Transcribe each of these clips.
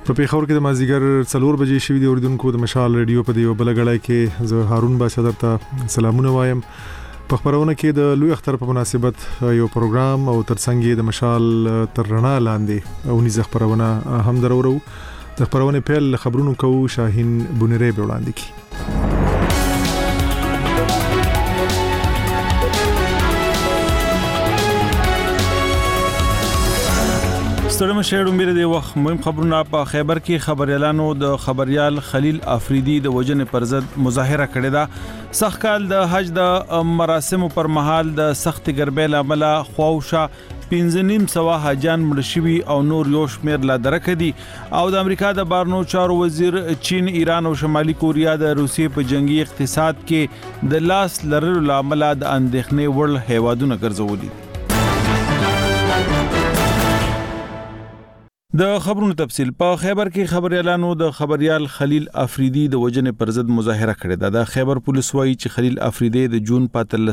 په پیښور کې د مازیګر 4 بجې شوې د اوریدونکو د مشال ریډیو په دیو بلګړای کې زه هارون بادشاہ درته سلامونه وایم. په خبرونه کې د لوی اختر په مناسبت یو پروګرام او ترڅنګ د مشال تر رڼا لاندې او نيزه خبرونه هم درورو. د خبرونه پیل خبرونو کوو شاهین بونری به وړاندې کی. ستړم شهر مېره دی وخت مهم خبرونه په خیبر کې خبريالانو د خبريال خلیل افریدي د وجنې پر ضد مظاهره کړې ده. سخت کال د حج د مراسمو پر مهال د سخت ګربې لامل خواوشه 1500 حاجان مړ شوي او نور یو شمېر لا درکه دي. او د امریکا د بارنو چارو وزیر چین، ایران او شمالي کوریا د روسیې په جنگي اقتصاد کې د لاس لرلو لامل د اندېښنې وړ هیوادونه ګرځولي. د خبرونو تفصیل په خیبر کې خبريالانو د خبريال خلیل افریدي د وجنې پر ضد مظاهره کړې ده. د خیبر پولیس وایي چې خلیل افریدي د جون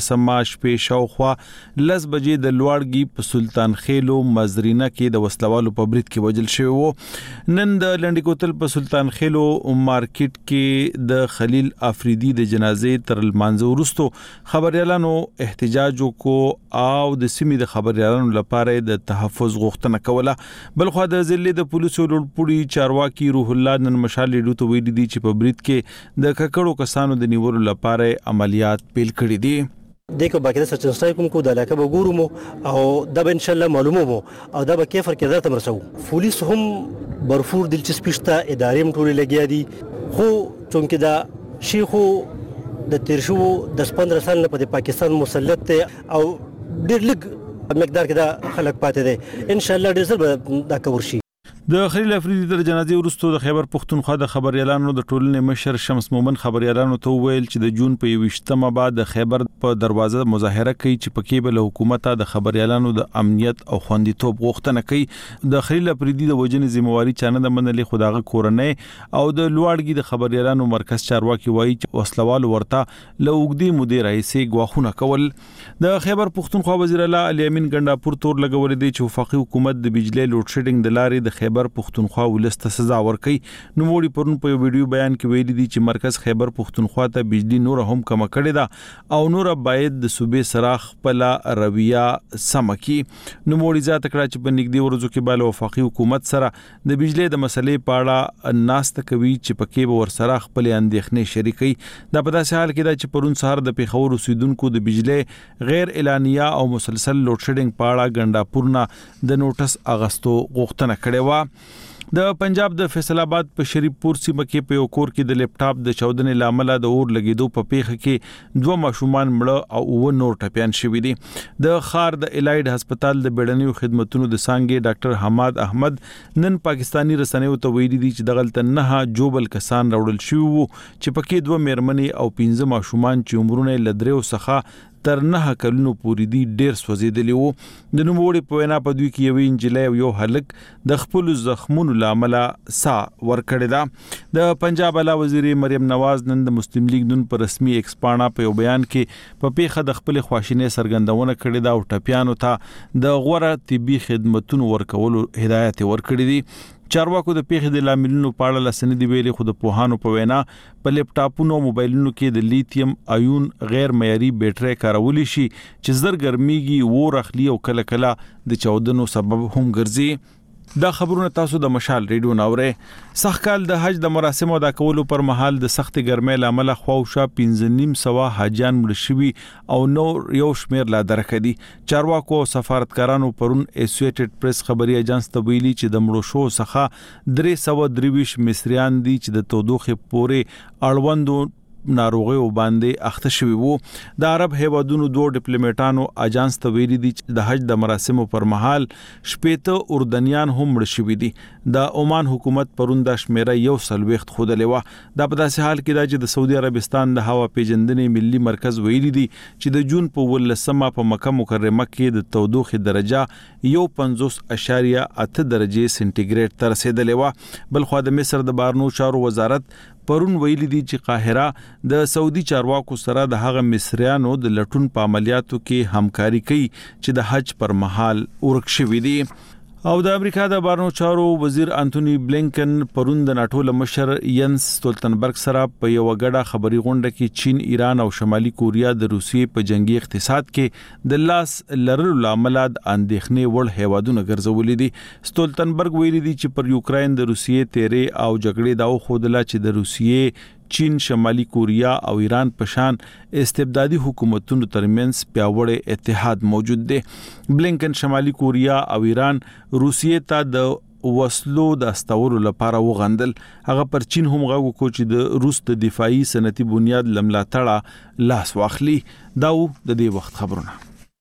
15 شپې شاوخوا 10 بجې د لوړګي په سلطان خېلو مزرینه کې د وسلوالو په برید کې وژل شوی وو. نن د لنډی کوتل په سلطان خېلو مارکیټ کې د خلیل افریدي د جنازې تر المانځه وروسته خبريالانو احتجاج وکړ او د سیمې د خبريالانو لپاره د تحفظ غوښتنه کوله. بلخو د ضلع د پولیسو لوړپوړي چارواکي روح الله نن مشال لیدو ته ویلي دي چې په برید کې د ککړو کسانو د نیولو لپاره عملیات پیل کړي دي. دغه باقي سرچ سټای کوم کو د علاقه به ګورم او د ان شاء الله معلومه مو او د به کیفر کې درته مرسو. پولیس هم برفور دلچسپي شته، ادارې هم ټول لګیا دي، خو چونکه دا شیخو د تیرشو د 15 سال په پاکستان مسلط او ډېر لږ مقدار کې دا خلک پاتې دي. ان شاء الله ډېر زر دا کور شي. د خلیل افریدي تر جنازې وروسته د خیبر پښتونخوا د خبريالانو د ټولنې مشر شمس مومن خبريالانو ته ویل چې د جون په 28مه بعد د خیبر په دروازه مظاهره کوي چې پکې به له حکومت د خبريالانو د امنیت او خوندیتوب غوښتنه کوي. د خلیل افریدي د وجنې ذمہواری چانه د منلې خداغه کورنۍ او د لوړګي د خبريالانو مرکز چارواکي وایي چې وسلوال ورته له وګړي مدیر رئیسي غواخونه کول. د خیبر پښتونخوا وزیر اعلی علي امین ګنداپور تور لګولې دي چې وفاقي حکومت د بجلی لوډ شیډینګ د لارې د خیبر پښتونخوا ولسته سزا ورکړي. نو موړي پرون په یو ویډیو بیان کې ویلي دي چې مرکز خیبر پښتونخوا ته بجلی نور هم کم کړي ده او نور باید د صوبې سره خپل رویه سم کړي. نو موړي ذات کړه چې په نږدې ورځو کې بل وفاقي حکومت سره د بجلی د مسلې په اړه ناسته کوي چې پکې به ور سره خپل اندېښنې شریکي. دا په داسې حال کې ده چې پرون سهار د پیښور اوسیدونکو د بجلی غیر اعلانیه او مسلسل لوډ شیډینګ په اړه ګنداپور نه د نوټس اغستو غوښتنه کړې و. د پنجاب د فیصل آباد په شریف پور سیمه کې په یو کور کې د لیپټاپ د چاودنې لامل د اور لګیدو په پیښه کې 2 ماشومان مړه او 9 نور ټپيان شوي دي. د خار د الایډ هسپتال د بیړنیو خدماتو د سانګي ډاکټر حماد احمد نن پاکستانی رسنیو ته ویلي دي چې دغلت نه جوبل کسان راوړل شوی وو چې پکې 2 میرمنې او 15 ماشومان چې عمرونه لدریو څخه تر 9 کلونو پورې دي ډېر سوځېدلی وو. د نوموړي په وینا په دوی کې یو انجلۍ او یو هلک د خپل زخمونو لامل سا ورکړی ده. د پنجاب اعلی وزیر مریم نواز نن د مسلم لیگ نن پر رسمي ایکس پاڼه په یو بیان کې په پیښه د خپل خواشینۍ سرګندونه کړې ده او ټپیانو ته د غوړه طبي خدماتو ورکولو هدایت ورکړي دي. چارواکو د پیښې د لاملونو په اړه لسنې دی ویلي، خو د پوهانو په وینا په لیپټاپونو او موبایلونو کې د لیتیم ایون غیر معیاري بیټرۍ کارول شي چې زر ګرميږي و رخلی او کله کله د چاودنو سبب هم ګرځي. دا خبرونه تاسو د مشال ریډیو ناوره. سخت کال د حج د مراسمو ادا کولو پر مهال د سخت ګرمۍ لامل خواوشه 1500 حاجان مړ شوي او نور یو شمېر لا درکه دي. چارواکو او سفارتکارانو پرون اسوسییټډ پریس خبري اژانس ته ویلي چې د مړو شو څخه 323 مصریان دي چې د تودوخه پورې اړوندو ناروغي باندې اخته شوی وو. د عرب هیوادونو 2 ډیپلوماټانو اژانس ته ویلي دي چې د حج د مراسمو پر مهال شپېته اردنیان هم مړ شوي دي. د عمان حکومت پرون د شمیره یو سلويخت خودلې و. دا په داسې حال کې چې د سعودي عربستان د هوا پیژندنې ملي مرکز ویلي دي چې د جون په 18مه په مکه مکرمه کې د تودوخه درجه 50.8 درجه سنټیګریډ ته رسیدلې و. بل خو د مصر د بارنو چارو وزارت پرون ویلي دي چې قاهره د سعودي چارواکو سره د هغه مصریانو د لټون په عملیاتو کې همکاري کوي چې د حج پر مهال ورک شوي دي. او د امریکا د بهرنیو چارو وزیر انټونی بلینکن پرون د ناتو لمشر ینس ستولتنبرګ سره په یو غړه خبري غونډه کې چین، ایران او شمالي کوریا د روسیې په جنگي اقتصاد کې د لاس لرلو لامل د اندېښنې وړ هیوادونه ګرځولې دي. ستولتنبرګ ویلي دي چې پر یوکرين د روسیې تیرې او جګړې دا خودله چې د روسیې، چین، شمالي کوریا او ایران په شان استبدادي حکومتونو ترمنځ پیاوړی اتحاد موجود دی. بلینکن شمالي کوریا او ایران روسیې ته د وسلو د استولو لپاره وغندل. هغه پر چین هم غوښتل چې د روس د دفاعي صنعتي بنیاد لملاتړه لاس واخلي. دا د دې وخت خبرونه.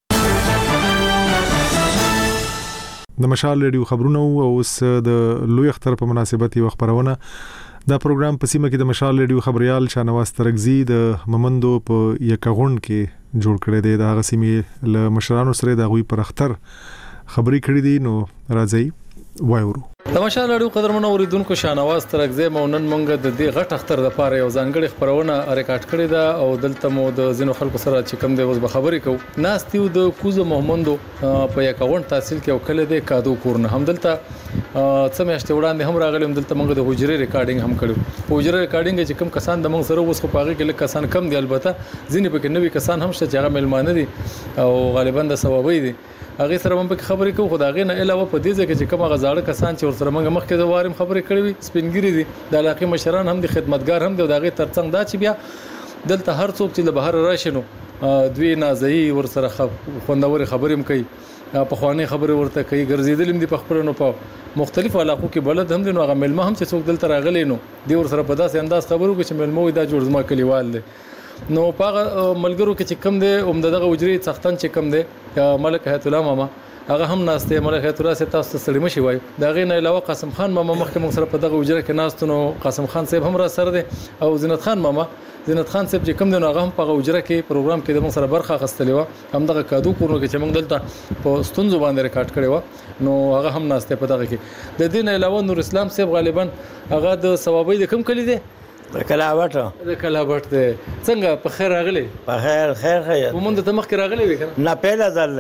د مشال ریډیو خبرونه او اوس د لوی اختر په مناسبت یو خبرونه. دا پروګرام په سیمه کې د مشال ریډیو خبريال شانواز ترغزي د ممندو په یکغون کې جوړ کړی دی. د هغه سیمې له مشرانو سره د غوي پر اختر خبري کړې دي. نو راځي وایورو. د مشال ریډیو قدرمنو اوریدونکو شانواز ترغزي مونن مونږ د دې غټ اختر د پاره یو ځانګړي خبرونه ریکارډ کړې ده او دلته مو د زینو خلکو سره چې کوم دی اوس به خبرې کوو. ناستیو د کوزو محمدو په یکغون تحصیل کې وکړه د کادو کورن هم دلته څه میاشتې وړاندې هم راغلم. دلته مونږ د حجرې ریکارډینګ هم کړو. حجرې ریکارډینګ چې کوم کسان د مونږ سره اوس خو پاغه کې لکه کسان کم دي، البته ځینې پکې نوې کسان هم شته چې هغه ملمانه دي او غالبا د ثوابي دي. هغه سره هم په خبرې کوو. خدای نه علاوه په دې ځکه چې کوم غزاړه کسان چې ورسره موږ مخکې د وارم خبرې کړې وي سپینګری دي، د علاقې مشران هم دي، خدمتګار هم دي او دغه ترڅنګ دا چې بیا دلته هر څوک چې د بهر راشنو دوی نازئی ورسره خوندور خبرې هم کوي، په خواني خبرې ورته کوي، ګرځیدل دي په خبرونو په مختلفو علاقو کې بلد هم دي. نو هغه ملما هم چې څوک دلته راغلي نو دی ورسره په داسې انداز خبرو کې چې ملمو دا جوړ زما کلیوال دي. نو پاغه ملګرو کې چې کم دي عمدغه وجري څختن چې کم دي ملک حیات الله ماما هغه هم ناشته ملک حیات الله سي تاسو سړی مشي وای. دا غي نه علاوه قاسم خان ماما مخکې موږ سره په دغه وجره کې ناستونو قاسم خان صاحب هم را سره دي او زینت خان ماما زینت خان صاحب چې کوم دی هغه هم په وجره کې پروګرام کې د موږ سره برخه اخستلې و. هم دغه کادو کورنو کې چې موږ دلته په ستونزو باندې ریکارډ کړی و نو هغه هم ناشته په دغه کې. د دین علاوه نور اسلام صاحب غالبا هغه د ثوابي د کم کلی دی د کلاوټ دی. څنګه په خیر راغلی؟ په خیر ومن د تمخ راغلی وی کنه؟ نه پیله ځل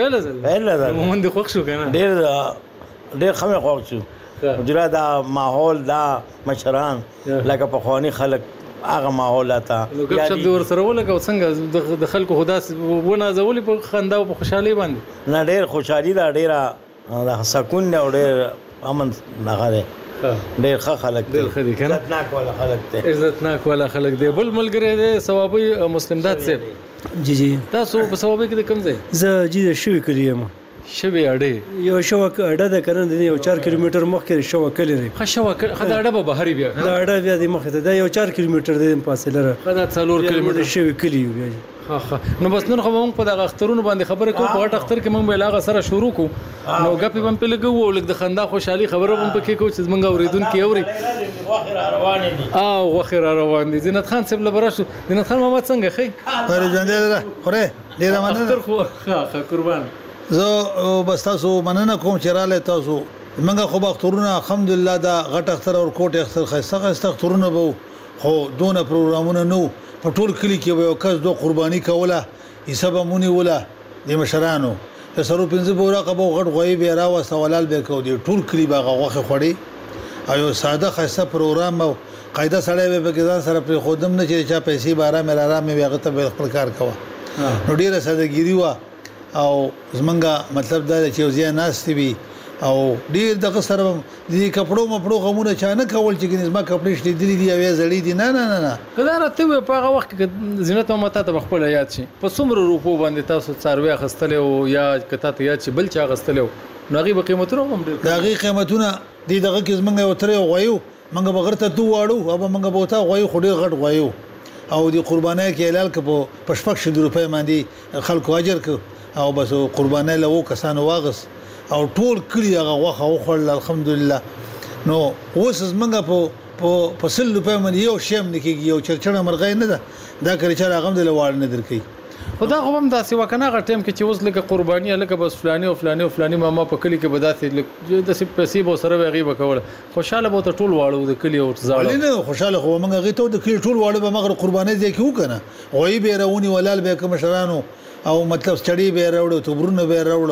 ومن د خوښ شو کنه؟ ډیر خمه خوښ شو. جره دا ماحول دا مشران لکه په خواني خلک هغه ماحول تا ګپ شپ دور سره ولګو. څنګه د خلکو خداس ونازولي په خندا او په خوشحالي باندې؟ نه ډیر خوشحالي دا ډیره سکون او ډیر امن نه ډیر ښه خلک دي. ډیر ښه دي کنه؟ عزتناک ولا خلک دي. بل ملګری دی ثوابي مسلم داد صاحب. جی تاسو په ثوابي کې کوم ځای؟ زه جی شوی کلیم شوی اډه یو شو اډه د کنه د یو 4 کیلومتر مخکې شو کلی دی. خشوا خدای اډه به بهري بیا دا اډه بیا د مخه ته دا یو 4 کیلومتر د فاصله را خدای 4 کیلومتر شوی کلی بیا. نو بس نن خو موږ په دغه اخترونو باندې خبره کوو. په غټ اختر کې موږ به لاغه سره شروع کوو نو غپې هم په لګو او لګ د خندا خوشحالي خبره هم پکې کوو چې موږ اوریدونکو اوري. واخر روان دي. زینت خان صاحب لبراشو. زینت خان محمد څنګه خې؟ پر ژوندې خوره ډیر مننه. خو قربان زه بس تاسو مننه کوم چې رااله تاسو. موږ خو اخترونه الحمدلله دا غټ اختر او کوټ اختر خسته اخترونه وو خو دونه پروګرامونه نو په ټول کلی کې یو کس دوه قرباني کوله حساب مونږ ولا د مشرانو سره پنځه بوره قبو غټ غوي به را وسولال به کو دي ټول کلی باغه غوخه خوري او ساده خاصه پروګرام او قاعده سره به کې ځان سره پر خودم نه چې چا پیسې بارا مې را مې هغه ته خپل کار کوه. نو ډیره سادهګيري وا او زمونږه مطلب دا چې یو ناس وي او ډیر دغه سره دې کپړو غمونه چا نه کول چې نظم کپړې شلې دي یا زړې دي. نه کله راته په هغه وخت کې زینت ماته ته خپل یاد شي په څومره روپو باندې تاسو څاروي خستل او یا کته ته یاد شي بل چا غستل نو غي به قیمتونه هم ډیر دغه قیمتونه دي دغه کې زمونږ یو تر غویو منګه بغیر ته تو واړو او منګه بوتا غویو خوري غټ غویو او د قربانای کې اعلان ک په 500 روپۍ باندې خلکو اجر ک او بس قربانای له کسانو واغس او ټول کلی هغه واخه وخړل الحمدلله. نو اوس زمونږ په 100 روپۍ باندې یو شیم نکېږي یو چرچړه مرغې نه ده دا کړي چې هغه د لوړ نه درکې. خدا خو هم داسې وکنه غ ټیم کې چې اوس لکه قرباني لکه بس فلاني ماما په کلی کې بداسې د سپېسي بو سره غیبه کوله خوشاله بو ته ټول واړو د کلی او زاړه نه خوشاله خو موږ غیته د کلی ټول واړو به مغر قرباني دې کې وکنه وای به رونی ولال به کوم شرانو او مطلب چړی به راوړو تبرونه به راوړو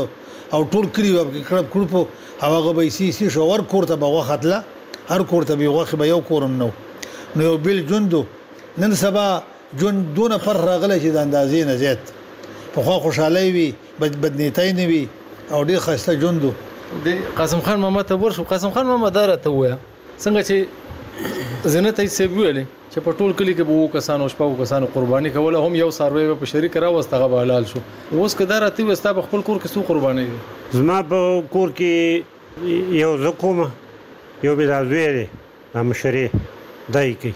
او ټول کلی کړب کړپ هغه به سي شو ور کوړه به وختله هر کوړه به وخت به یو کورم نو یو بل جوندو نن سبا جون دونه پر راغله چې د اندازې نه زیات په خو خوشاله وي بدنیتای نه وي او ډیر خسته جوندو د قاسم خان ماما ته ورشو قاسم خان ماما دارته ویا څنګه چې زینت یې سیبوله چې په ټول کلی کې وو کسانو شپو کسانو قرباني کوله هم یو سروي په شریک راوستغه به حلال شو اوس که دارته وستا په خپل کور کې سو قرباني زما په کور کې یو زکومه یو به زویره د مشري دای کی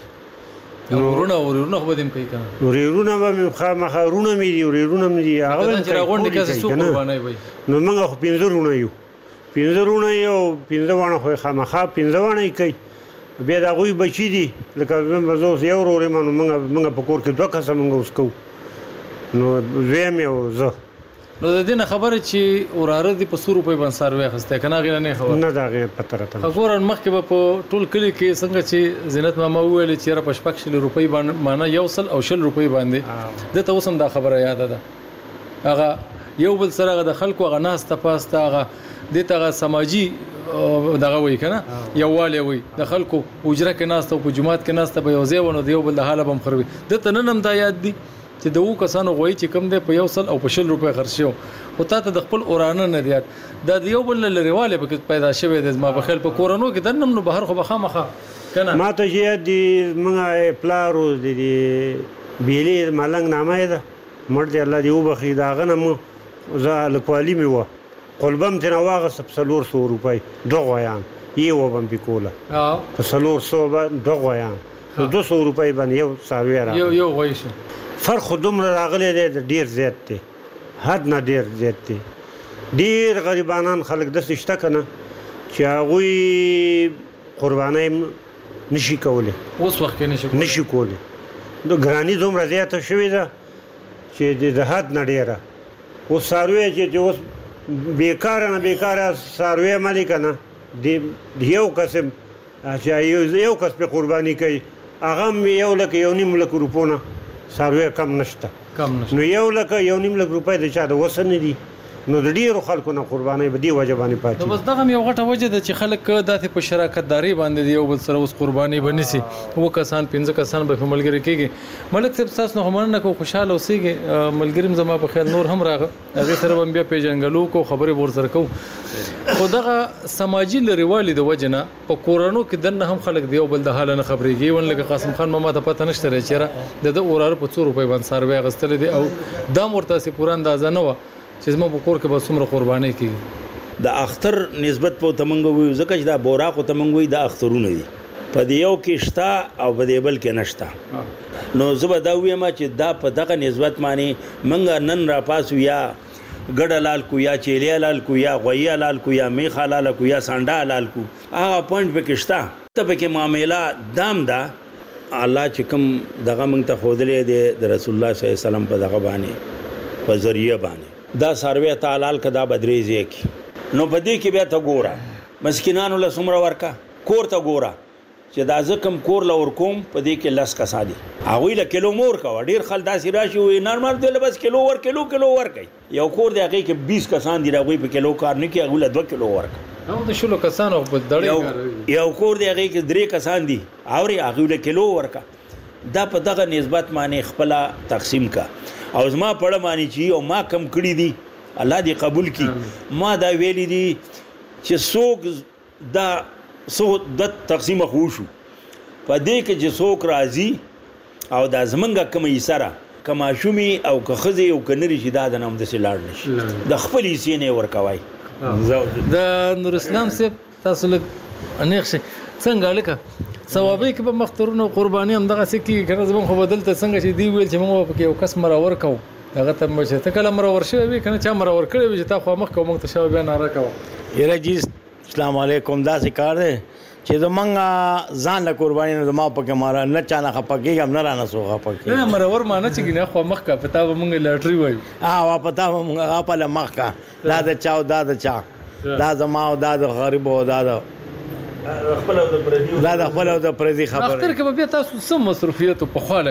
ورونه خو بدیم کوي کنه ورونه به خامخا رونه مې دي ورونه مې دي هغه چې راغونډي کې سو قرباني وي نو موږ خو پینځرونه یو پینځونه خو خامخا پینځونه کوي بیا دا غوي بچی دي لکه زموږ یو ورور موږ په کور کې دوه کسه موږ اوس کو نو زم یو زه نو د دې خبره چې وراره دي په 100 روپۍ باندې سروي خسته کنه غیر نه خبر نه دا غیر پته راته وګورن مخکې په ټول کلی کې څنګه چې زینت ماما ویل چې را پښپک شل روپۍ باندې معنا یو سل او شل روپۍ باندې د ته اوسم دا خبره یاد ده هغه یو بل سره د خلکو غناس ته پاسته هغه د ته سماجی دغه وای کنه یووالی وای د خلکو اجره کې ناس ته په جمعات کې ناس ته به یو ځای ونه دی یو بل د حاله بم خروي د ته نن هم دا یاد دي چې د وو کسانو غوي چې کم دی په یو سل او په شل روپۍ خرڅیو او ته د خپل اورانه نه دی د یو بل لريواله به پیدا شوه د ما په خل په کورونو کې دنم نو بهر خو بخامخه کنه ما ته یاد دي موږ پلارو دي بیلی ملنګ نامه ده مرد الله دی وبخي دا غنمو زه لپالی می و قلبم تن واغه 300 روپۍ دغویان یو بم بکوله په 300 دغویان 200 روپۍ باندې یو ساروی را یو وایي فرق دومره راغلی دی ډیر زیات دی حد نه ډیر زیات دی ډیر غریبانان خلک د شته کنه چې هغه قربانای نشي کوله اوس وخت کې نشي کوله د ګرانی دومره زیاته شوې ده چې د حد نه ډیره او ساروی چې اوس بیکاره ساروی مالک نه دی یو قسم چې یو کس په قرباني کوي هغه یو لکه یو نیم لک روپونه ساروی کم نشته نو یو لک یو نیم لک روپۍ د چا د وسن دي نو د ډیرو خلکو نه قرباني به دی وجه باندې پاتې نو بس دغه یو غټه وجه ده چې خلک داسې په شراکت داري باندې یو بل سره اوس قرباني بنسي و کسان 15 کسان به ملګری کېږي ملک صاحب تاسو نه همنه کو خوشاله اوسېږي ملګریم زما په خیال نور هم راغه هغه سره هم بیا پیژنګلو کو خبره ور سره کو خو دغه سماجی لريوالي د وجنه په کورونو کې دنه هم خلک دی یو بل د حال نه خبرېږي ون لکه قاسم خان ماما ته پته نشته چیرې د اورار په 200 روپۍ باندې سروي غستل دي او دا مرته سي پورا اندازه نه و چې زما په کور کې به څومره قرباني کیږي د اختر نسبت په تمنګ وي ځکه چې دا بوراق او تمنګ وي د اخترونه دي په دیو کې شتا او په دیبل کې نشتا نو زه به دا وایم چې دا په دغه نسبت معنی منګ نن را پاس یا ګډ لال کو یا چيلي لال کو یا غوي لال کو یا میخ لال کو یا سانډا لال کو هغه پوینټ به کې شتا ته به کې معاملې دام دا الله چې کوم دغه مونږ ته خودلې دي د رسول الله صلی الله علیه وسلم په دغه باندې په ذریعہ باندې دا سروي تعالی کدا بدریږي کی نو بده کې بیا ته ګوره مسکینانو له سمره ورکا کور ته ګوره چې دا زکم کور لور کوم په دې کې لس کسا دي هغه له کیلو مور کا ډیر خل داسې راشي وي نارمل دی بس کیلو ور کوي یو کور دی هغه کې 20 کسان دي هغه په کیلو کار نه کوي هغه له 2 کیلو ورکا نو د شلو کسانو په دړې یو کور دی هغه کې 3 کسان دي اوري هغه له کیلو ورکا دا په دغه نسبت معنی خپل تقسیم کا او زما پړه معنی چې او ما کم کړی دي الله دې قبول کړي ما دا ویلي دي چې څوک دا سو د تقسیم خوشو په دې کې چې څوک راضي او دا زمنګ کوم یې سره کما شومي او کخزي او کنري چې دا د نام د سلاړ نشي د خپل یې نه ورکوي د نور اسلام سه تاسو له انښ څنګه لکه ثوابي کې په مختورونو قرباني هم دغه سکی کنه زمون خو بدلته څنګه چې دی ویل چې موږ په یو کس مرور کو هغه ته مې ته کله مرور شوی وي کنه چا مرور کړی وي چې تا خو مخ کوم ته شاو بیا نه راکاو یره جی السلام علیکم دا ذکر دی چې زمونږ ځان له قرباني نه ما پکې مارا نه چانه خپکیږم نه رانه سو خپکې نه مرور ما نه چې نه خو مخ کا پتا مونږ لاټري وای وا پتا مونږ په مخ کا لا د چاو دا د چا دا زما او دا د غریب او دا د خپل او د پردي خبره اختر کې بیا تاسو سم مصرفیت په خاله کا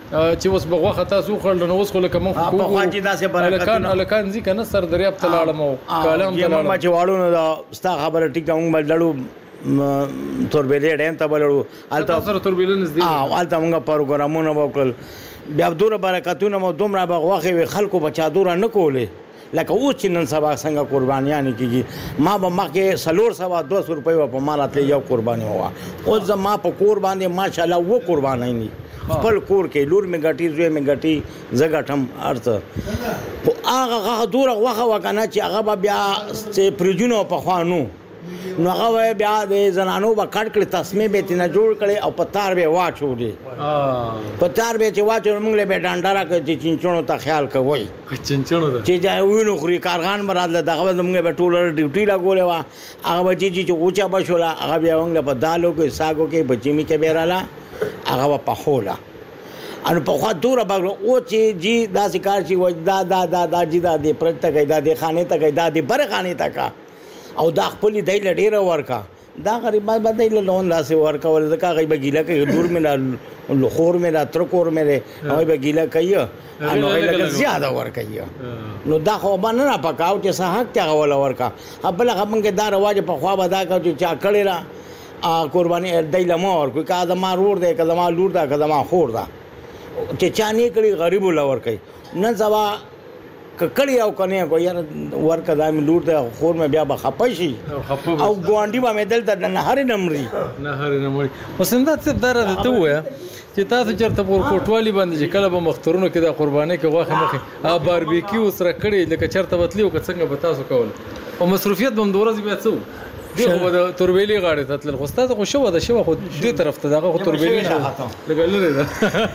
چې اوس بغوخه تاسو خړل نو اوس خو لکه مونږ په خوا چې داسې برکت الکان ځي کنه سر دریاب ته لاړم او کالم ته لاړم چې واړو نو دا ستا خبره ټیک ده مونږ لړو توربېلې ډیم ته بلړو الته سره توربېلې نږدې الته مونږ پروګرامونه وکړل بیا دوره برکتونه مو دومره بغوخه خلکو بچا دوره نه کولې لکه اوس چې نن سبا څنګه قربانیان کیږي ما به مخکې 200 روپۍ په مالات یو قرباني هوا اوس زما په کور باندې ماشاءالله و قربانای نه خپل کور کې لور می غټي زوی می غټي زګټم ارته هغه دوره وغه وکنه چې هغه بیا چې پرجونو په خوانو نو هغه بیا د زنانو په کټ کړ تسمه به تنه جوړ کړي او پتار به واچو دي پتار به چې واچو موږ له به ډانډارا کې چې چنچونو ته خیال کوي چنچونو چې ځای وینو خوري کارخان مراد دغه موږ به ټول ډیوټي لا ګولې وا هغه چې اوچا بشولا هغه بیا موږ په دالو کې ساګو کې بچمی کې بیراله هغه په خوله ان په خوا دوره باغ او چې جی دا سکار چې وجدا دا جی دا دې پرته کې دا دې خانه ته کې دا دې بر خانه ته کا او دا خپل دی لډیره ورکا دا غریبان باندې لون لاسه ورکا ول دا غي بګیلا کې دور مې لخور مې تر کور مې او بګیلا کوي انو غي لګ زیاده ورکا نو دا خو باندې نه پکاو چې صحت ته ول ورکا خپل خپل دا رواج په خوا بدا کا چې چا کړی را قرباني دایله مور کوي کا دا ما رور دی کا ما لور دا کا ما خور دا چې چا نه کړی غریب ولور کوي نن سبا ککړی او کنه کو یار ورکه دا مې لور ته خور مې بیا بخپشي او ګوانډي باندې دلته نه هر نمرې وسنده څه دره ته وای چې تاسو چرته پور کوټوالي باندې چې کله به مخترونو کې د قرباني کې واخه مخه باربیکیو سره کړی لکه چرته وتلی او څنګه به تاسو کول او مصروفیت به مدورز بیا څو دغه د توربېلي غاړه ته تل خو ستاسو خو شو د شو خو دې طرف ته دغه توربېلي لګل لري دا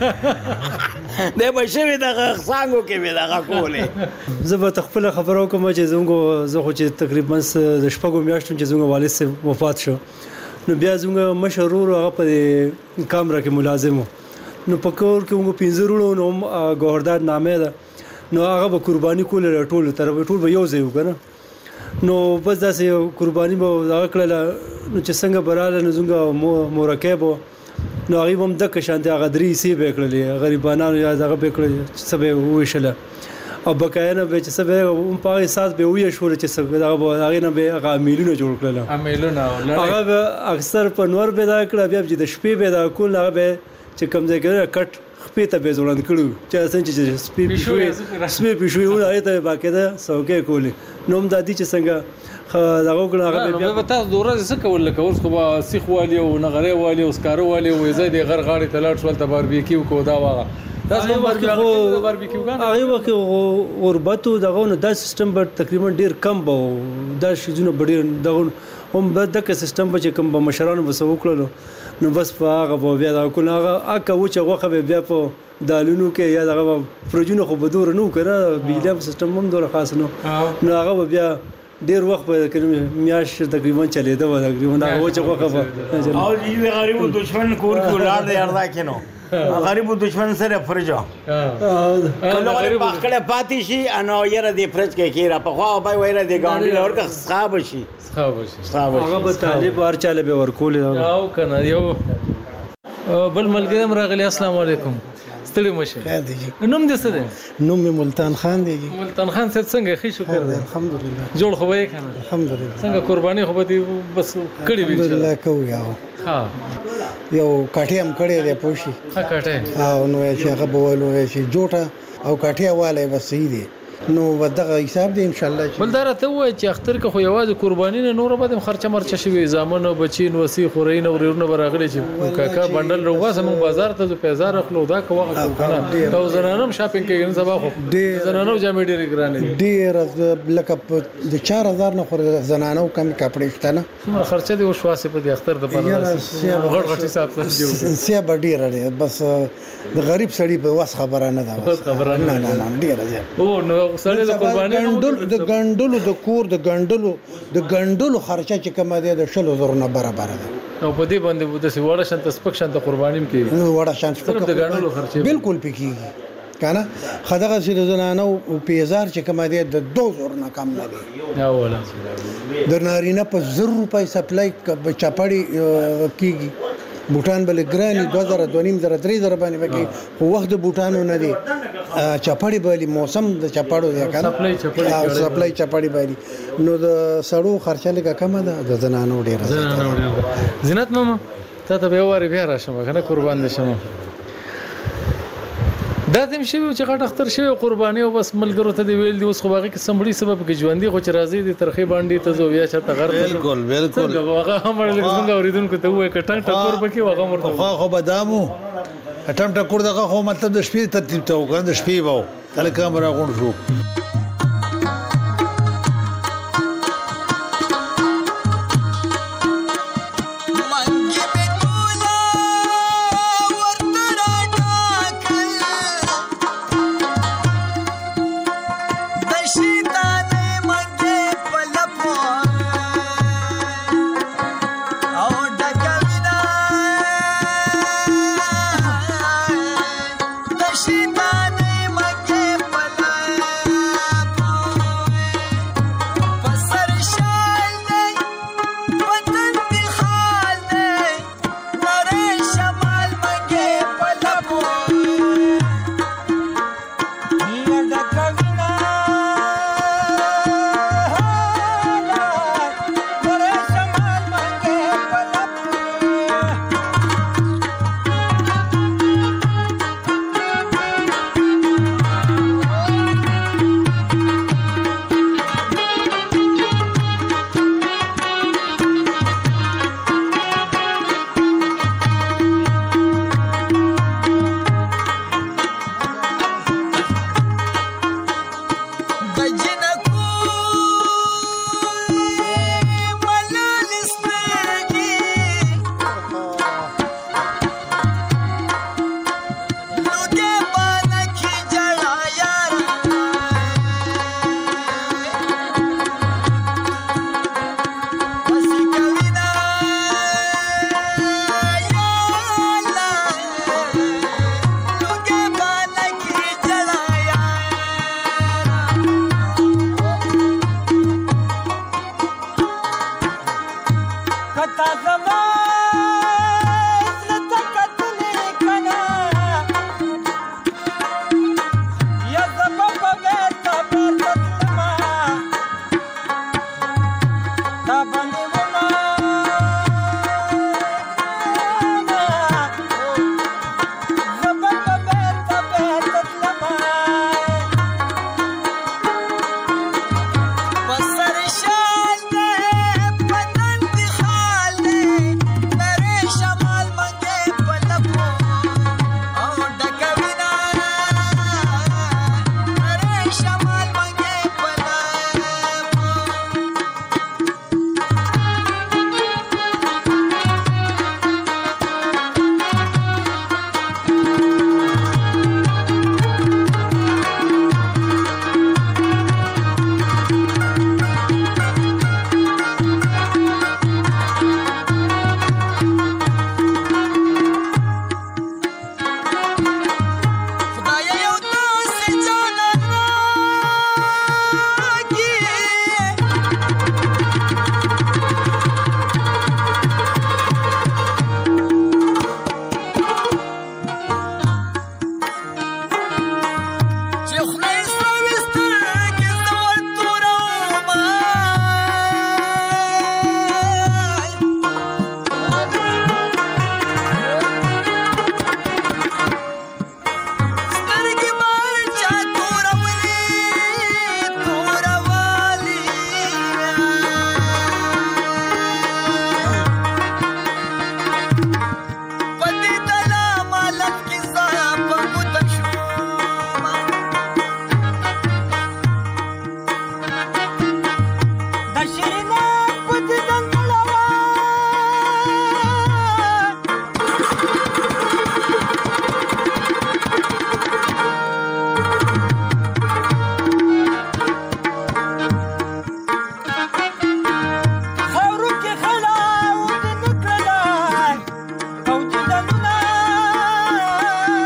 د بشوي دغه څنګه کې وی دغه کولې زه به خپل خبرو کوم چې زه خو چې تقریبا د شپږو میاشتو چې زموږ والد سه وفات شو نو بیا زموږ مشرور هغه په کامره کې ملازم نو په کور کې موږ 15 ورونو نو ګوهردار نامه ده نو هغه به قرباني کول ټول به یو ځای وکنه نو بس داسې قرباني به هغه کړله نو چې څنګه براله نو زموږ مرکب نو هغه هم د کشانته هغه درې سی به کړلې غریبانو یا هغه به کړل چې سبه وښله او بقاینه به چې سبه په اساس به وې شو چې سبه هغه نه به هغه میلونه جوړ کړل امیلونه هغه اکثر په نور به دا کړ بیا چې د شپې به دا کول هغه به چې کم ځای کې کټ خپې ته به ځوړند کړو چې څنګه چې سپې پښوی وایي ته باقاعده سوګه کولې نوم دادی چې څنګه دغه کړه هغه به تاسو دوره څه کول لکه اوس خو سیخ والی او نغری والی او سکارو والی او زید غر غاړي تلاړ شول ته باربیکیو کو دا واغه تاسو باربیکیو غان هغه وخت اوربتو دغه نو دا سیستم به تقریبا ډیر کم به دا شیزونه ډیر دغه هم دغه سیستم به کوم به مشرانو وسو کړلو نو بس په هغه بیا دا کول هغه اکه و چې غوخه بیا په دالونو کې یا دغه پروژونه خو بدور نو کړه بیلم سیستم هم ډیر خاص نو هغه بیا ډیر وخت په میاش تقریبا چلیدا و تقریبا هغه چې غوخه او یو غریب دشمن کور کو لاړ دی اردا کینو غریب دشمن سره فرجو کله غریب پخړه پاتې شي انو یره دی فرج کې کیرا په خوا به وایره دی ګاونډي لور کا صحاب شي هغه به طالب ور چاله به ورکول او کنه یو بل ملګری راغلی السلام علیکم ستړي مشه خیر دی نوم دې څه دی نوم می ملتان خان دی ملتان خان څنګه ښه شکر دی الحمدلله جوړ خو یې کنه الحمدلله څنګه قرباني خو به بس کړی وی الحمدلله کوي ها یو کاټي هم کړی دی پوشي ها کاټي او نو چې هغه بولو چې جوټه او کاټي والے بس دی نو ودغه حساب دی ان شاء الله بلدار ته وای چې اختر کې خو یوازې قرباني نه نور به خرچه مرچه شوی زامن او بچین وسی خورین او ورونه براغلی چې کاکا بندل روغه سم بازار ته 2000 خپل دا کوه کنه او زنانم شاپینګ کې ان سبا خو زنانو جامې ډېر ګرانې ډېر لکه د 4000 نه خور زنانو کم کپڑے شته نه خرچه دی او شواسه په اختر د پاره غړ غټي حساب سره سی ډېر بس د غریب سړي په واس خبره نه ده خبره نه ډېر او نو سړی د قرباني د ګندلو د کور د ګندلو خرچه چې کومه ده د 100,000 نه برابر ده او په دې باندې د وړه شانت سپک شانت قرباني کې وړه شانت سپک د ګندلو خرچه بالکل پکې کنه خدغه چې زنانه او پیزار چې کومه ده د 2000 نه کم نه دي یا ولا د نارینه په 1000 روپۍ سپلای چاپړی کیږي بوټان بل ګرانی 2000 2000 3000 باندې وکي خو وخت د بوټانو نه دی چپاړي باندې موسم د چپاړو دی کنه سپلای چپاړي باندې نو د سړو خرچه لګه کم ده د زنانو ډیره زینت ماما ته به واره بیا راشم کنه قربان نشم دا دیم شی چې غټ اختر شی قرباني او بس ملګرو ته دی ویل دی اوس خو باغی کې سمړي سبب کې ژوندۍ خو چې راځي د ترخی باندې ته زو بیا چاته غر بالکل هغه هم څنګه اوریدونکو ته وای کټن ټکور پکې هغه مرته خو بادامو اټم ټکور دغه خو مطلب د شپې ترتیب ته وکړ د شپې وو کله کامرا غون شو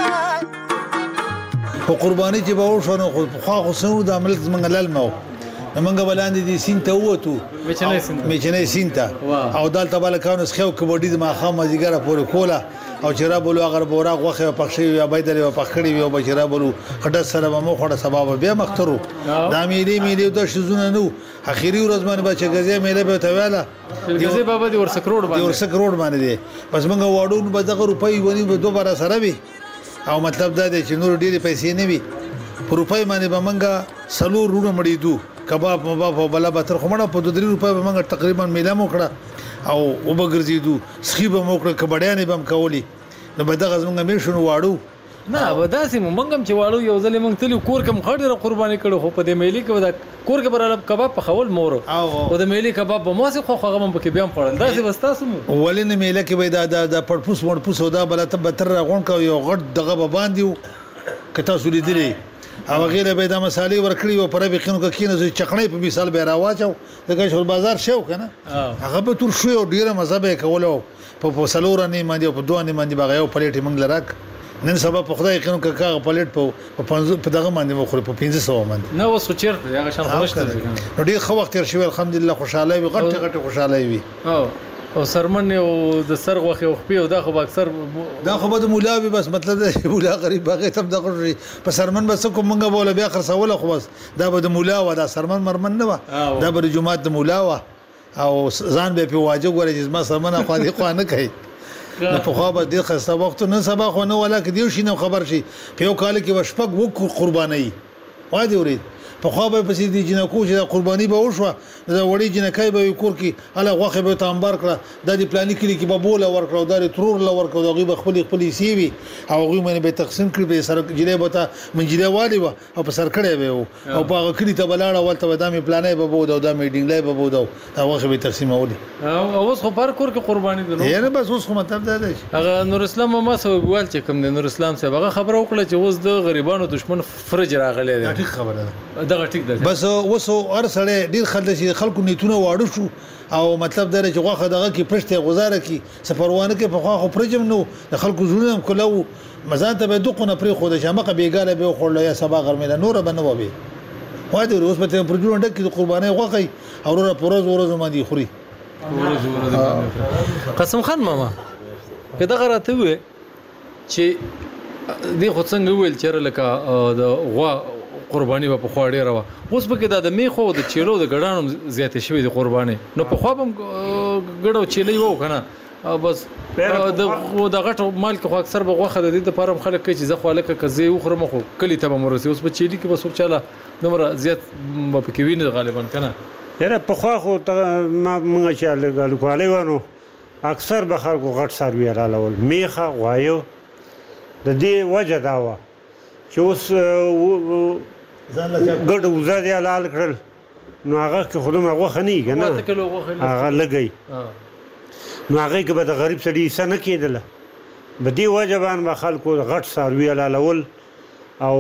خو قرباني چې به وشو نو خو سنو د عمل منګلل مو منګه بلاندې دي سینته وته میچنې سینته او دالته بالکانو خو کبډي ما خامه زیګره پورې کوله او چرا بولو اگر بورا غوخه پخشي یا بيدلې او پخړې او بچرا بولو خټه سره مو خړه سبب بیا مخترو دا میلې د شزونه نو اخیری ورځ باندې بچ غزې میلې به تویاله غزې بابا دي ورسک روډ باندې دي پس موږ واډو به دغه روپۍ ونی به دوباره سره وي او مطلب دا دی چې نور ډېری پیسې نه وي په روپۍ باندې به موږ سلو روډ مړې دو کباب مباب او بلا بتر خو مړه په 2 روپۍ به موږ تقریبا میله مو کړه او وبګرځیدو سخیبه مو کړه کبډیانې بم کولی نو به دغه زمونږ میشنو واړو نه وداسې مونږم چې واړو یو ځلې مونږ تل کور کوم خاطر قرباني کړو خو په دې میلي کې ودا کور کې برالب کباب په خول مور او د میلي کباب به مو څه خو هغه په کې بیا خورل داسې وستاسو ولنه میله کې به دا پړپوس ورپوس او دا بل ته بتر غون کو یو غټ دغه باندې کته سولې دي او غیره به د مسالې ورکړي او پرې بخینو کې کینې چخنې په مثال به راواچو دغه شول بازار شو کنه هغه به تور شو او ډیره مزه به کولو په سلور نه باندې په دوه نه باندې باغ یو پلیټ منګل راک نن سبا په خدای کینو کې کاغه پلیټ په دغه باندې مخره په 1500 باندې نو وسو چیرته هغه شان خوشته ډیر خو وخت تر شوی الحمدلله خوشاله وي غټه خوشاله وي او سرمن او د سرغوخه او خپي او دا خو اکثر دا خو به مولا به بس مطلب دا مولا غریب هغه تم دغه په سرمن بس کوم منګه بوله بیا خرڅول خو بس دا به د مولا و دا سرمن مرمن نه و دا به جمعه د مولا و او ځان به په واجب غوړي چې ما سرمنه خو دې خو نه کوي په خو به د خسته وخت نه سبا خو نه ولا کې دیو شي نه خبر شي په یو کال کې وشپک وک قرباني وای دی ورید په خو به پسې دي جنکو چې قرباني به وشو دا وړي جنکای به کور کې اله غوخه به تامبار کړه د دې پلاني کلی کې به بوله ورکړو د ترور ل ورکړو دغه به خپل سیوي او هغه باندې به تقسیم کړی به سره جلې بوته منجله والی و او په سر کړی به او په هغه کلی ته بلاړه ولته د مې پلانې به بو دا میټینګ لای به بو دا هغه به تقسیم اولي او اوس خو پر کور کې قرباني ده نو یعنی بس اوس خو مطلب دا دی هغه نور اسلام ما سو ګوال چې کوم نور اسلام صاحب هغه خبر وکړه چې اوس د غریبانو دشمن فرج راغلی دی ټیک خبره ده دغه ټیک ده بس وسو ارسله ډیر خلکو نیتونه واړو شو او مطلب دا چې غوخه دغه کې پښته گزاره کی سفروانه کې په خو پرجم نو د خلکو زونه کولو مزان ته به دغه پرې خو د شمقه بیګاله به خورل یا سبا غرمه نور بنو به وای دی اوس په پرجون ډک د قرباني غوخه او ورو ورځ باندې خوري قسم خان ماما کدا غراته وي چې دی خو څنګه ویل چیرې لکه د غوا قرباني په خو ډیره وا اوس به کې د میخو د چیلو د ګډانو زیاتې شوی د قرباني نو په خو هم ګډو چیلې وو کنه بس د غټو مال کې خو اکثر به غوخه د دې لپاره خلک کوي چې زخه لکه کزي وخره مخو کلی ته مرسي اوس په چيلي کې بس ورچاله نمبر زیات په کې ویني غالبا کنه یاره په خو خو ما مونږ چې لګالو کوالي ونه اکثر به خلکو غټ سروي را لول میخه غوایو د دې وجه دا و چې اوس ګډ وزادي حلال کړل نو هغه کې خودم هغه خني کنه هغه لګي نو هغه کې به د غریب سړي سن کېدله به دی واجبان به خلکو غټ سروي حلالول او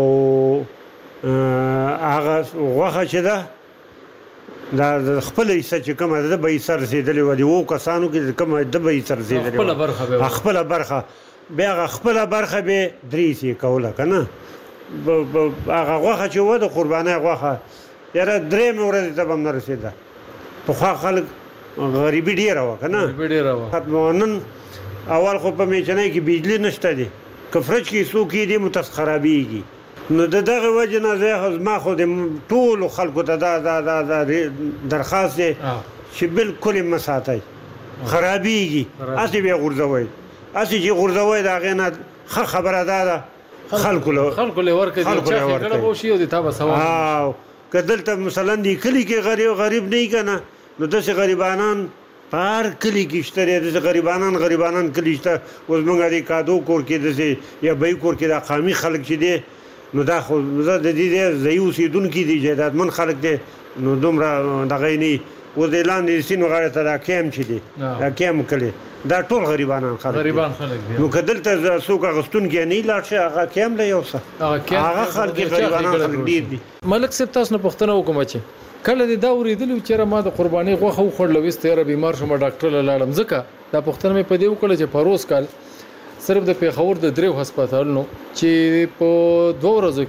هغه غوخه چې ده دا خپل حصہ چې کومه ده به یې سر رسېدلې و دي وو کسانو کې کومه ده به یې سر رسېدلې خپل برخه بیا خپل برخه به درې سي کوله کنه هغه غوخه چې و د قرباني غوخه یاره درې مورې ته به نه رسېده په خو خلک غریبي ډیره و کنه ختمونن اول خو په میچنې کې بجلی نشته دي کفرج کې سو کې دي متخربيږي نو دغه وجه نه زه ما خو د ټول خلکو ته دا درخواست دی چې بالکل مساتای خرابيږي اسی به غورځوي اسی چې غورځوي دا غنه خبره ده خلکو له ورکه چې کله وو شي او د تابه سوال کدلته مثلا دی کلی کې غریب نه کنه نو دغه غریبانان پار کلی کې شته د غریبانان کلی شته اوس موږ د کادو کور کې د یا به کور کې د قامي خلک چې دي نو دا خو د دې زيو سیدونکو دي جهاد من خلک دي نو دومره دغه نه و د اعلان دي سينو غاړه ته دا کیم چې دي دا کیم کلی دا ټول غریبان خلک دي نو کدلته سوق غستون کې نه لاړ شي هغه کیم له یو څه هغه خلک غریبان خلک دي ملک صاحب تاسو نه پښتنه وکم چې کله دا ورېدل چې ما د قرباني غوخه خورل وسته را بیمار شوم ډاکټر لاړم ځکه دا پښتنه مې په دې وکړه چې پروس کال صرف د پیښور د دریو هسپتال نو چې په 2 ورځو کې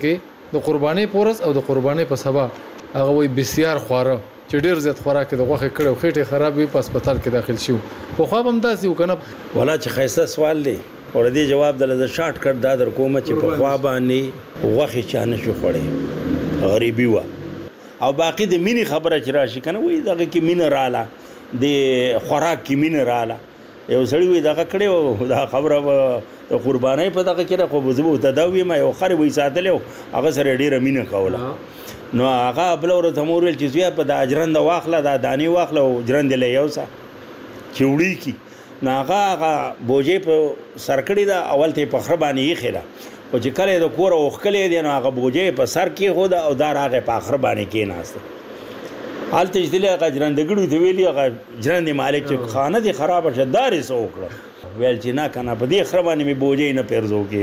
د قرباني پورس او د قرباني په سبا هغه وي بسیار خواره چې ډیر زیات خوراک د غوخه کړو خېټه خراب وي په هسپتال کې داخل شو خو خو هم داسې وکنه ولا چې خیسته سوال دی اور دې جواب دلته شارټ کټ دا در کوم چې په خوا باندې غوخه چانه شو خړې غریبي و او باقی د مینی خبره چې راشي کنه وای دغه کې مینراله د خوراک کې مینراله یو سړی وي دغه کړي او دا خبره د قربانای په دغه کې خو بزبو تداوی ما یو خري وي ساتلو هغه سره ډیره مینه کوله نو هغه بل ورته مورل چې زیات په د اجرند واخله د دانی واخله او جرند له یوسا چوړی کی ناغه بوجې په سرکړی دا اول ته په خربانی یې خېلا او چې کله د کور او خلې دی نو هغه بوجې په سر کې هو دا او دار هغه په خربانی کې ناشته حالت چې دلته هغه جرند ګړو دی ویلی هغه جرند مالک چې خانه دي خراب شدار یې سو وکړه ویل چې نه کنه په دې خربانی می بوجې نه پرزو کې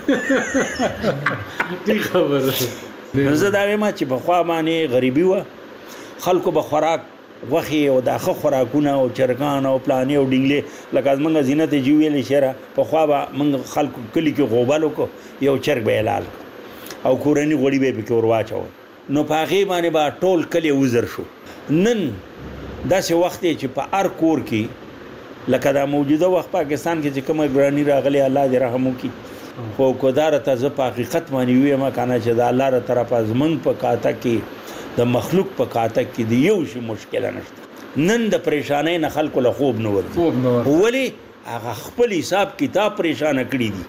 دې خبره زه دا وایم چې په خوا باندې غریبي و خلکو به خوراک وخی او داخه خوراکونه او چرګان او پلانې او ډینګلې لکه موږ زینت جوړې لشره په خوا به موږ خلکو کلی کې غوبالو کو یو چرګ به حلال او کورنی غوړي به پکې ورواچو نو پاغي باندې با ټول کلی وزر شو نن داسې وخت چې په هر کور کې لکه دا موجوده وخت پاکستان کې چې کومه ګرانی راغلي الله دې رحم وکړي خو کودار ته ز په حقیقت باندې وي ما کنه چې دا الله تر طرفه زمنګ په کاته کې د مخلوق په کاته کې دی یو شی مشکل نشته نن د پریشانې نه خلکو له خوب نه ورته ولی هغه خپل حساب کتاب پریشان کړی دي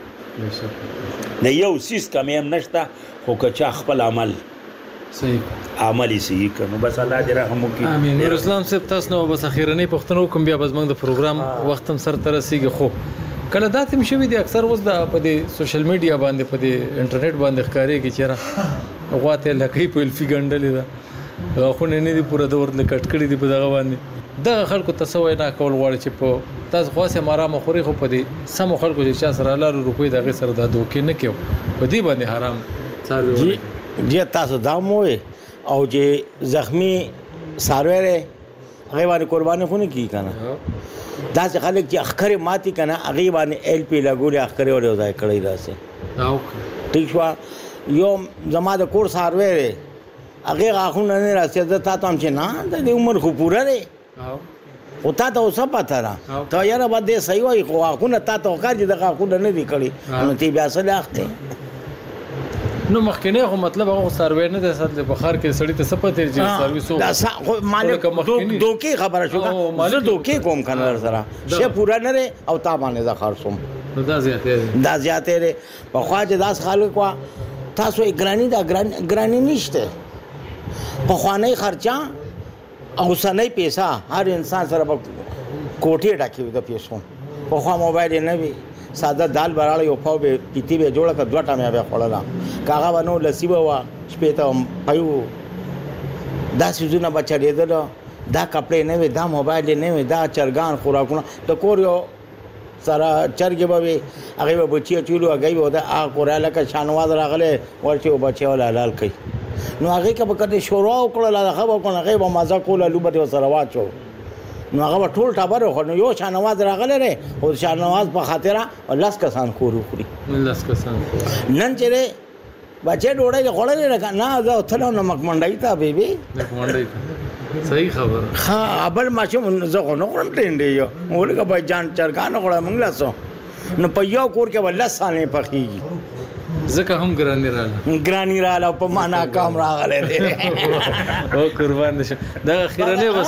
نه یو سیس کم هم نشته خو که خپل عمل صحیح عملی صحیح کړو بس الله دې رحم وکړي امين نور اسلام صاحب تاسو نو بس اخیرنی پښتنو کوم بیا بس موږ د پروګرام وخت هم سر ترسيږي خو کله دا تم شوی دي اکثر وز د په دې سوشل میډیا باندې په دې انټرنیټ باندې ښکاری کی چیرې غواته لکې په الفی ګندلې دا خو نه دي پوره دور د کټ کړی دي په دغه باندې د خلکو تسوي نه کول غواړي چې په تاسو خاصه مرامه خوري خو په دې سم خلکو چې سره لارو روپې دغه سره د دوکې نه کېو په دې باندې حرام جی تاسو دا موي او چې زخمی ساروره هغه باندې قرباني خو نه کی کنه دا چې خلک چې اخکره ماتي کنه هغه باندې ایل پی لګولې اخکره ولې ځای کړی داسې ٹھیک شو یو زما د کور ساروره هغه غاخونه نه راځي ته تاسو هم چې نه د عمر خو پوره دی او تاسو اوسه پته را ته یاره باندې صحیح وای خو غاخونه تاسو کار دي د غاخونه نه دی کړی نو تی بیا سره اخته نو مخکنه خو مطلب هغه سروې نه د ساتل په خار کې سړی ته سپته چې سرویسو دا خو مالک دوکي خبره شو زه دوکي کوم کنه سره شه پورا نه او تا باندې ځ خرصوم دا زیاته ده په خوا چې داس خلک وا تاسو ګرانی دا ګرانی نشته په خوانه خرچا او سنې پیسې هر انسان سره کوټه ډاکي د پیسو په خوا موبایل نه وي ساده دال براله یو پاو به پیتی به جوړه ک دوه ټامه به خړلا کاغه ونو لسی بوا شپته پایو دا سيزونه بچړې ده دا کپڑے نه وي دا موبایل نه وي دا چرګان خوراکونه د کور یو سره چرګ به هغه به بچي چولو هغه به دا کوراله ک شانواز راغله ورچې بچي ول حلال کوي نو هغه کبه کته شورا وکړه هغه به کنه هغه به مزه کوله لوبته سره واچو نو هغه ټول ټابر خو یو شانواز راغله ره او شانواز په خاطر لاس کسان خورو خوري لاس کسان نن چیرې بچې ډوړې خړلې نه دا ثلو نمک منډای تا بیبي نمک منډای صحیح خبر ها ابل ماشه زه خو نه کوم ټینډې یو ولګه به جان چرګانو خړا موږ لاسو نو په یو کور کې ول سالې پخېږي زکه هم ګرانی رااله په معنا کام راغله او قربان نشه دا اخیرنه بس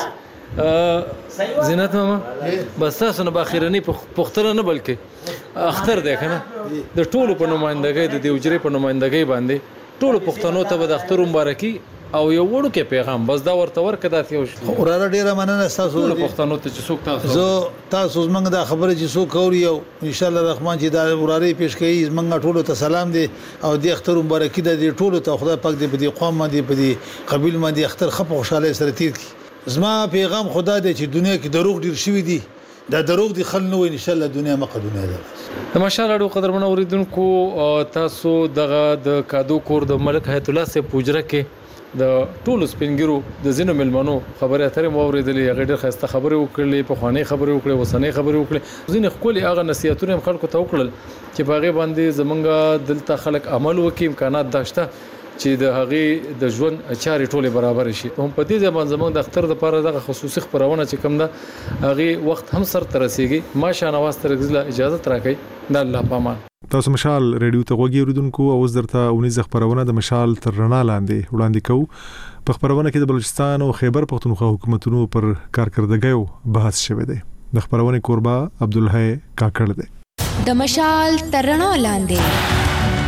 زینت ماما بس تاسو نه باخیرنی پختره نه بلکې اختر دی کنه د ټولو په نمائندګۍ د دیوجري په نمائندګۍ باندې ټولو پښتنو ته د اختر مبارکي او یو وړو کې پیغام بس دا ورته ورکړه ته یو اوراله ډیره مننه تاسو ټولو پښتنو ته چې څوک تاسو زمنګ دا خبره چې څوک اوري او ان شاء الله الرحمن چې دا وراره پیش کوي زمنګ ټولو ته سلام دی او د اختر مبارکي د ټولو ته خدای پاک دې په دې قوم باندې په دې قبیل باندې اختر خپ خوشاله سره تیر کی زما پیغام خدا دې چې دنیا کې دروغ ډیر شوی دي دا دروغ دي خل نو ان شاء الله دنیا مقدونه ده ماشاءالله ډو قدر منو اوریدونکو تاسو دغه د کادو کور د ملک حیات الله سے پوجره کې د ټولو سپینګرو د زینو ملمنو خبره اترې مو اوریدلې هغه ډېر خسته خبره وکړلې په خواني خبره وکړلې وسنۍ خبره وکړلې زینې خپل هغه نصيحتونه خلکو ته وکړل چې باغې باندې زمونږ دلته خلک عمل وکړي امکانات داشته چې د هغې د ژوند چارې ټولې برابر شي. هم په دې ځبان زمونږ د اختر لپاره د خصوصي خبرونه چې کوم ده هغه وخت هم سر تر رسیږي. ما شانواز ترغزله اجازه تراکې د الله پامان. تاسو مشال ریډیو ته وګورئ اوریدونکو او درته اونیز خبرونه د مشال تر رڼا لاندې وړاندې کوو. په خبرونه کې د بلوچستان او خیبر پختونخوا حکومتونو پر کارکردګیو بحث شوی دی. د خبرونه کوربا عبدالحی کاکړ دی. د مشال تر رڼا لاندې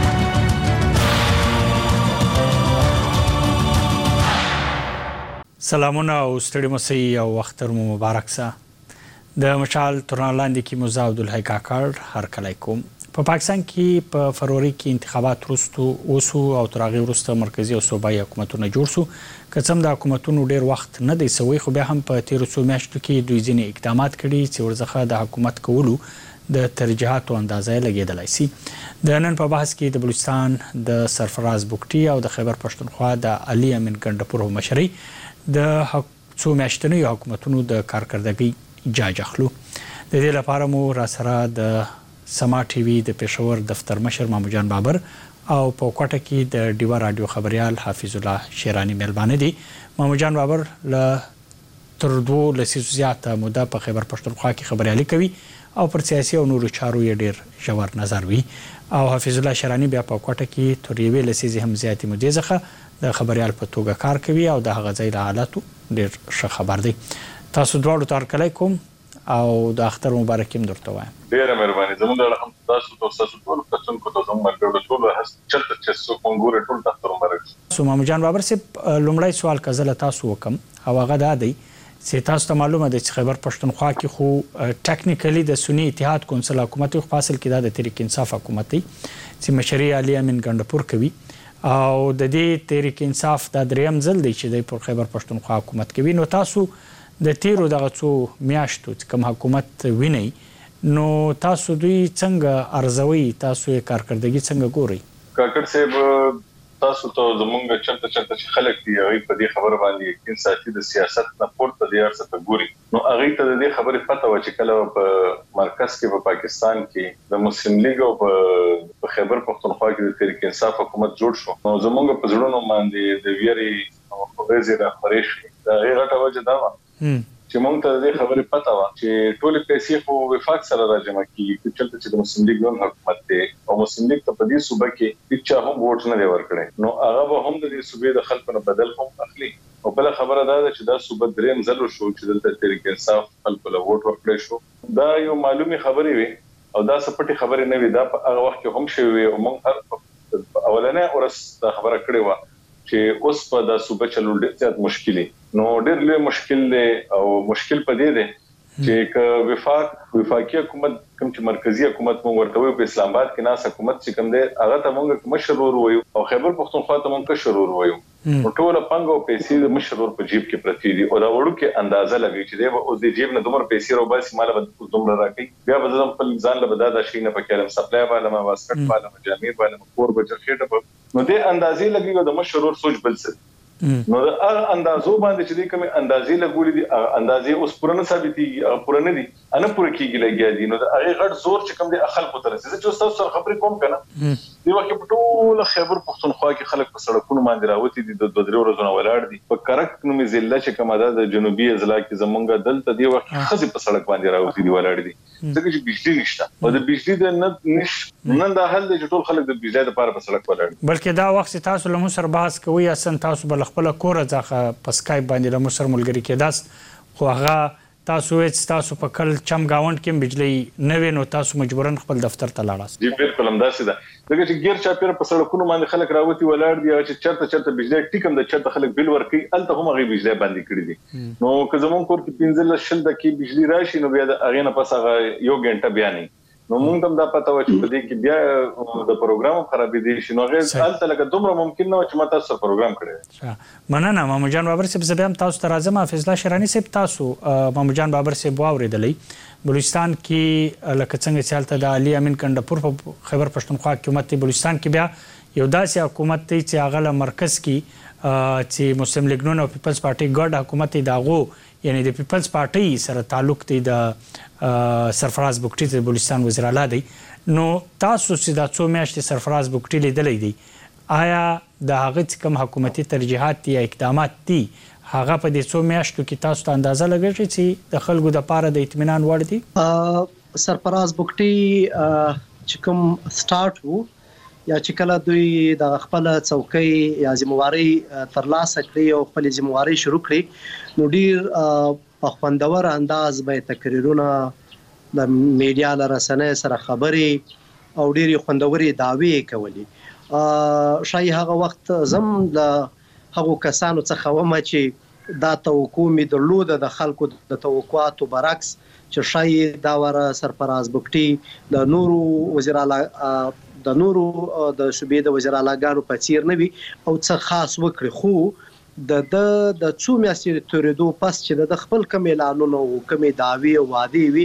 سلامونه او ستړي مسئ او وختر مو مبارک سه. د مشال تر رڼا لاندې کې مو عبدالحی کاکړ هر کله کوم. په پاکستان کې په فروری کې انتخابات وروسته اوسو او تر هغه وروسته مرکزی او صوبایي حکومتونه جوړ شو. کڅم د حکومتونو ډیر وخت نه دی سوی، خو بیا هم په 1300 میاشتو کې دوی ځینې اقدامات کړي چې ورڅخه د حکومت کولو د ترجیحاتو اندازه لګیدلای شي. د نن په بحث کې د بلوچستان د سرفراز بوکټي او د خیبر پښتونخوا د علي امین ګندپور مشري د څو میاشتنی حکومتونو د کارکردګۍ جاج اخلو. د دې لپاره مو را سره د سما ټي وي د پېښور دفتر مشر مامو جان بابر او په کوټه کې د ډیوا رادیو خبريال حافظ الله شیرانی ملبانه دي. مامو جان بابر ل تر 2 لسیزو زیاته موده په خیبر پښتونخوا کې خبريالي کوي او پر سیاسي او نورو چارو یې ډیر ژور نظر وي. او حافظ الله شیرانی بیا په کوټه کې تر 1 لسیزې هم زیاتې مودې ځخه د خبريال په توګه کار کوي او د هغه ځای له حالاتو ډیر ښه خبر دی. تاسو دواړو ته هرکلی کوم او د اختر مبارک هم درته وایم. ډیره مهرباني. زموږ د رحم تاسو ټول کتونکو ته زموږ مرګ ټول چرته چې څو کونګور ټول د مبارک. سو مامو جان بابر صاحب لومړی سوال کزله تاسو وکم او هغه دا دی چې تاسو ته معلومه ده چې خیبر پښتونخوا کې خو ټیکنیکلی د سنی اتحاد کونسل حکومت خو فاصل کې د تحریک انصاف حکومت چې مشري علي امین ګندپور کوي او د دې تحریک انصاف د دریم ځل دی چې د خیبر پښتونخوا حکومت کوي. نو تاسو د تیرو دغه څو میاشتو کوم حکومت ویني نو تاسو دوی څنګه ارزوي، تاسو یې کارکردګي څنګه ګوري؟ کاکړ صاحب تاسو ته زمونږ چرته چې خلک دی هغه په دې خبره باندې یقین ساتي د سیاست نه پورته دی ارڅ ته ګوري. نو هغه ته د دې خبره پته و چې کله په مرکز کې په پاکستان کې د مسلم لیگ او په خیبر پښتونخوا کې د تحریک انصاف حکومت جوړ شو نو زمونږ په ځړونو باندې د ویری او په غزي را خوري شي دا غیرته وجه دا چې مونږ ته د خبرې پته و چې ټول پیسې خو وفاق سره راجمع کیږي چې چې د مسلم لیگ نو حکومت دی او مسلم لیگ ته په دې صوبه کې هیڅ هم ووټ نه ورکړي نو هغه به هم د دې صوبې د خلکو نه بدل هم اخلي. او بل خبره دا ده چې دا صوبه دریم ځل شو چې دلته تحریک انصاف خلکو له ووټ ورکړي شو. دا یو معلومي خبرې وي او دا سپټي خبرې نه وي. دا په هغه وخت کې هم شوی او موږ هر اولنې اورس دا خبره کړې و چې اوس په د صوبه چلول ډېر زیات مشکلي نو ډېر لوی مشکل دی او مشکل په دې دی چې ک وفاقي حکومت کوم چې مرکزی حکومت مونږ ورته وي په اسلام آباد کې ناس حکومت چې کوم دی هغه ته مونږ مشرور وایو او خیبر پښتونخوا ته مونږ شرور وایو. ټول پنګ او پیسې د مشرور په جیب کې پرتی دي او دا وړو کې اندازه لګي چې دی او د جیب نه دومره پیسې رو باسي مال به دومره راکې بیا به زم خپل ځان له بداده شي نه پکې سپلای والا ما واسکټ والا جامې والا کور به چخېټه نو دې اندازې لګي او د مشرور سوچ بل څه نو دا اندازو باندې چې کوم اندازې لګولې دي اندازې اوس پرونه ثابتېږي پرونه دي انا پوره کېږي لګیا دي نو دا هغه غټ زور چې کوم دي خلکو ته رسېږي چې تاسو سره خبرې کوم کنه دی وخت په ټول خیبر پښتونخوا کې خلک په سړکونو باندې راوتی دي د 2 ورځې ولاړ دي په کرک نومي ضلع چې کومه ده د جنوبي اضلاع کې زمونږ دلته دی وخت خزي په سړک باندې راوتی دي ولاړ دي ځکه چې بجلی نشته او د بجلی د نن د حل د ټول خلک د بجلی لپاره په سړک ولاړ دي. بلکې دا وخت تاسو له مصر بحث کوي اصلا تاسو بل خپل کور ځخه په سکایپ باندې له مصر ملګری کېداست خو هغه تاسو هیڅ تاسو په کل چم گاوند کې بجلی نه وینو تاسو مجبورن خپل دفتر ته لاړاست. جی بالکل همداسې ده ځکه چې غیر چاپیر په سړکونو باندې خلک راوتی ولاړ دي چې چرته بجلی ټیکم د چرته خلک بل ورکي الته هم غي بجلی باندې کړی دي نو که زمون کور کې 15 شل دقیقې بجلی راشي نو بیا د اغه نه پس هغه یو غنټه بیا نه نو موږ هم دا پته و چې په دې کې بیا د پروګرام خرابې دي شنو غیر الته لکه دومره ممکن نه چې ماته سره پروګرام کړی. مننه مامو جان بابر صاحب زبیم تاسو ته راځم. حافظ الله شیرانی صاحب تاسو مامو جان بابر صاحب واوریدلې بلوچستان کې لکه څنګه چې حالت د علي امین ګندپور په خیبر پښتونخوا حکومت بلوچستان کې بیا یو داسې حکومت دی چې هغه له مرکز کې چې مسلم لیگ نون او پیپلز پارټي ګډ حکومت دی داغو یعنی د پیپلز پارټي سره تعلق دی د سرفراز بوکټي د بلوچستان وزیر اعلی دی نو تاسو چې دا څو میاشتې سرفراز بوکټي لیدلې دی آیا د هغه کوم حکومتي ترجیحات یا اقدامات دي هغه په دې څو میاشتو کې تاسو ته اندازه لګیږي چې د خلکو د پاره د اطمینان وړ دي؟ سرفراز بوکټي چې کوم سٹارټ وو یا چې کله دوی د خپل څوکۍ یا ذمہواری ترلاسه کړی او خپل ذمہواری شروع کړی نو ډیر په خوندور انداز به تقریرونه د میډیا لرسنه سره خبري او ډیر خوندوري دعوی کوي. شای هغه وخت زم د هغه کسانو څخه ومه چې دا توقع می درلوده د خلکو د توقعاتو برعکس چې شای دا ور سرفراز بوکټي د نورو وزیر اعلی د نورو د صوبې د وزیر اعلیګانو په څیر نه وي او څه خاص وکړي خو د څو میاشتې تورېدو پس چې د خپل کوم اعلانونو او کوم دعوی او وعده وي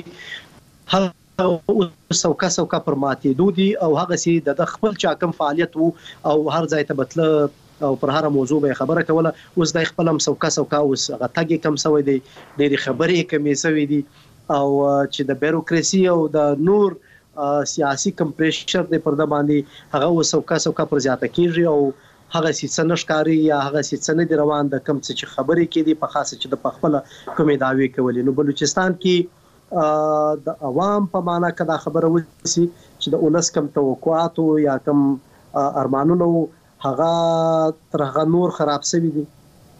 هغه څوکا پر ماتېدو دي او هغه سي د خپل چا کوم فعالیت وو او هر ځای ته بتله او پر هر موضوع به خبره کوله اوس د خپل څوکا اوس هغه تګي کم سوي دي ډېری خبرې کمې سوي دي او چې د بیروکراسي او د نور سیاسي کمپریشر د پرده باندې هغه څوکا پر زیاته کیږي او هغه سیسنه ښکاری یا هغه سیسنه دی روان د کم څه خبرې کې دي په خاصه چې د خپل کومې دعوی کولې. نو بلوچستان کې د عوام په معنا کې دا خبره وسی چې د اونس کم توقعات یا کم ارمانونو هغه تر هغه نور خراب شوی دي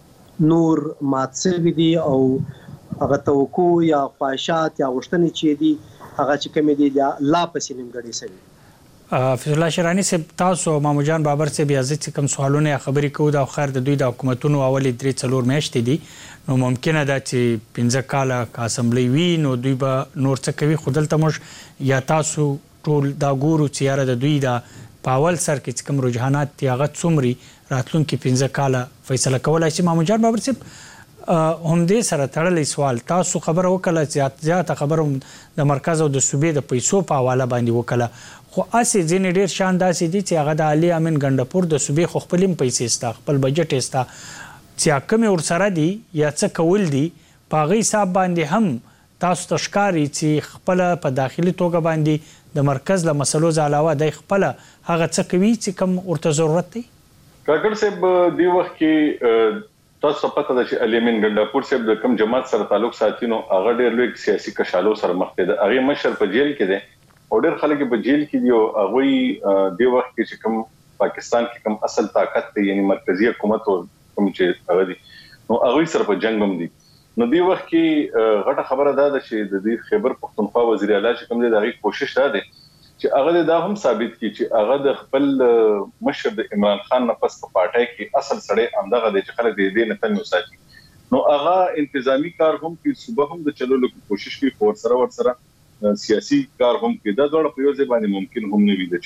نور مات شوی دي او هغه توقع یا خواهشات یا غوښتنې چې دي هغه چې کوم دي لا پسې نیمګړی شوی. فیض الله شیرانی صاحب تاسو مامو جان بابر صاحب بیا ځکه کوم سوالونه خبرې کوو د خیر د دوی د حکومتونو اولي 3-4 میاشتې دي نو ممکنه ده چې 15 کاله اسمبلی وي نو دوی به نور څه کوي خو دلته موږ یا تاسو ټول دا ګورو چې یاره د دوی د پاول سر کې کوم رجحانات دي هغه څومره راتلونکي 15 کاله فیصله کولای شي. مامو جان بابر صاحب هم دې سره تړلې سوال تاسو خبره وکړه زیاته خبره د مرکز او د صوبې د پیسو په حواله باندې وکړه خو اسې ځینې ډېر شان داسې دي چې هغه د علي امین ګنډپور د صوبې خو خپل پیسې ستا خپل بجټ ستا چې کوم ورسره دي یا څه کول دي په هغې حساب باندې هم تاسو ته ښکاري چې خپله په داخلي توګه باندې د مرکز له مسلو علاوه دی خپله هغه څه کوي چې کوم ورته ضرورت دی. کاکړ صاحب دې وخت کې تاسو پته ده چې علي امین ګنډپور صاحب د کوم جماعت سره تعلق ساتي نو هغه ډېر لوی سیاسي کشالو سره مخ دی هغه مشر په جیل کې دی او ډېر خلک په جیل کې دی او هغه د وخت کې چې کوم پاکستان کې کوم اصل طاقت دی یعنی مرکزی حکومت او کوم چې هغه دي نو هغه سره په جنگ هم دي نو دی وخت کې غټه خبره ده چې د دې خیبر پختونخوا وزیر اعلی چې کوم دی دغه کوشش ده چې هغه دا هم ثابت کړي چې هغه د خپل مشر د عمران خان نه پس په پارټای کې اصل سړی اندغه د خلک دې نه تل وساتي نو هغه انتظامی کار هم کې صبح هم د چلولو کوشش کوي فور سره سیاسي کار هم کې دا ډول په یو ځای باندې ممکن هم نه وي د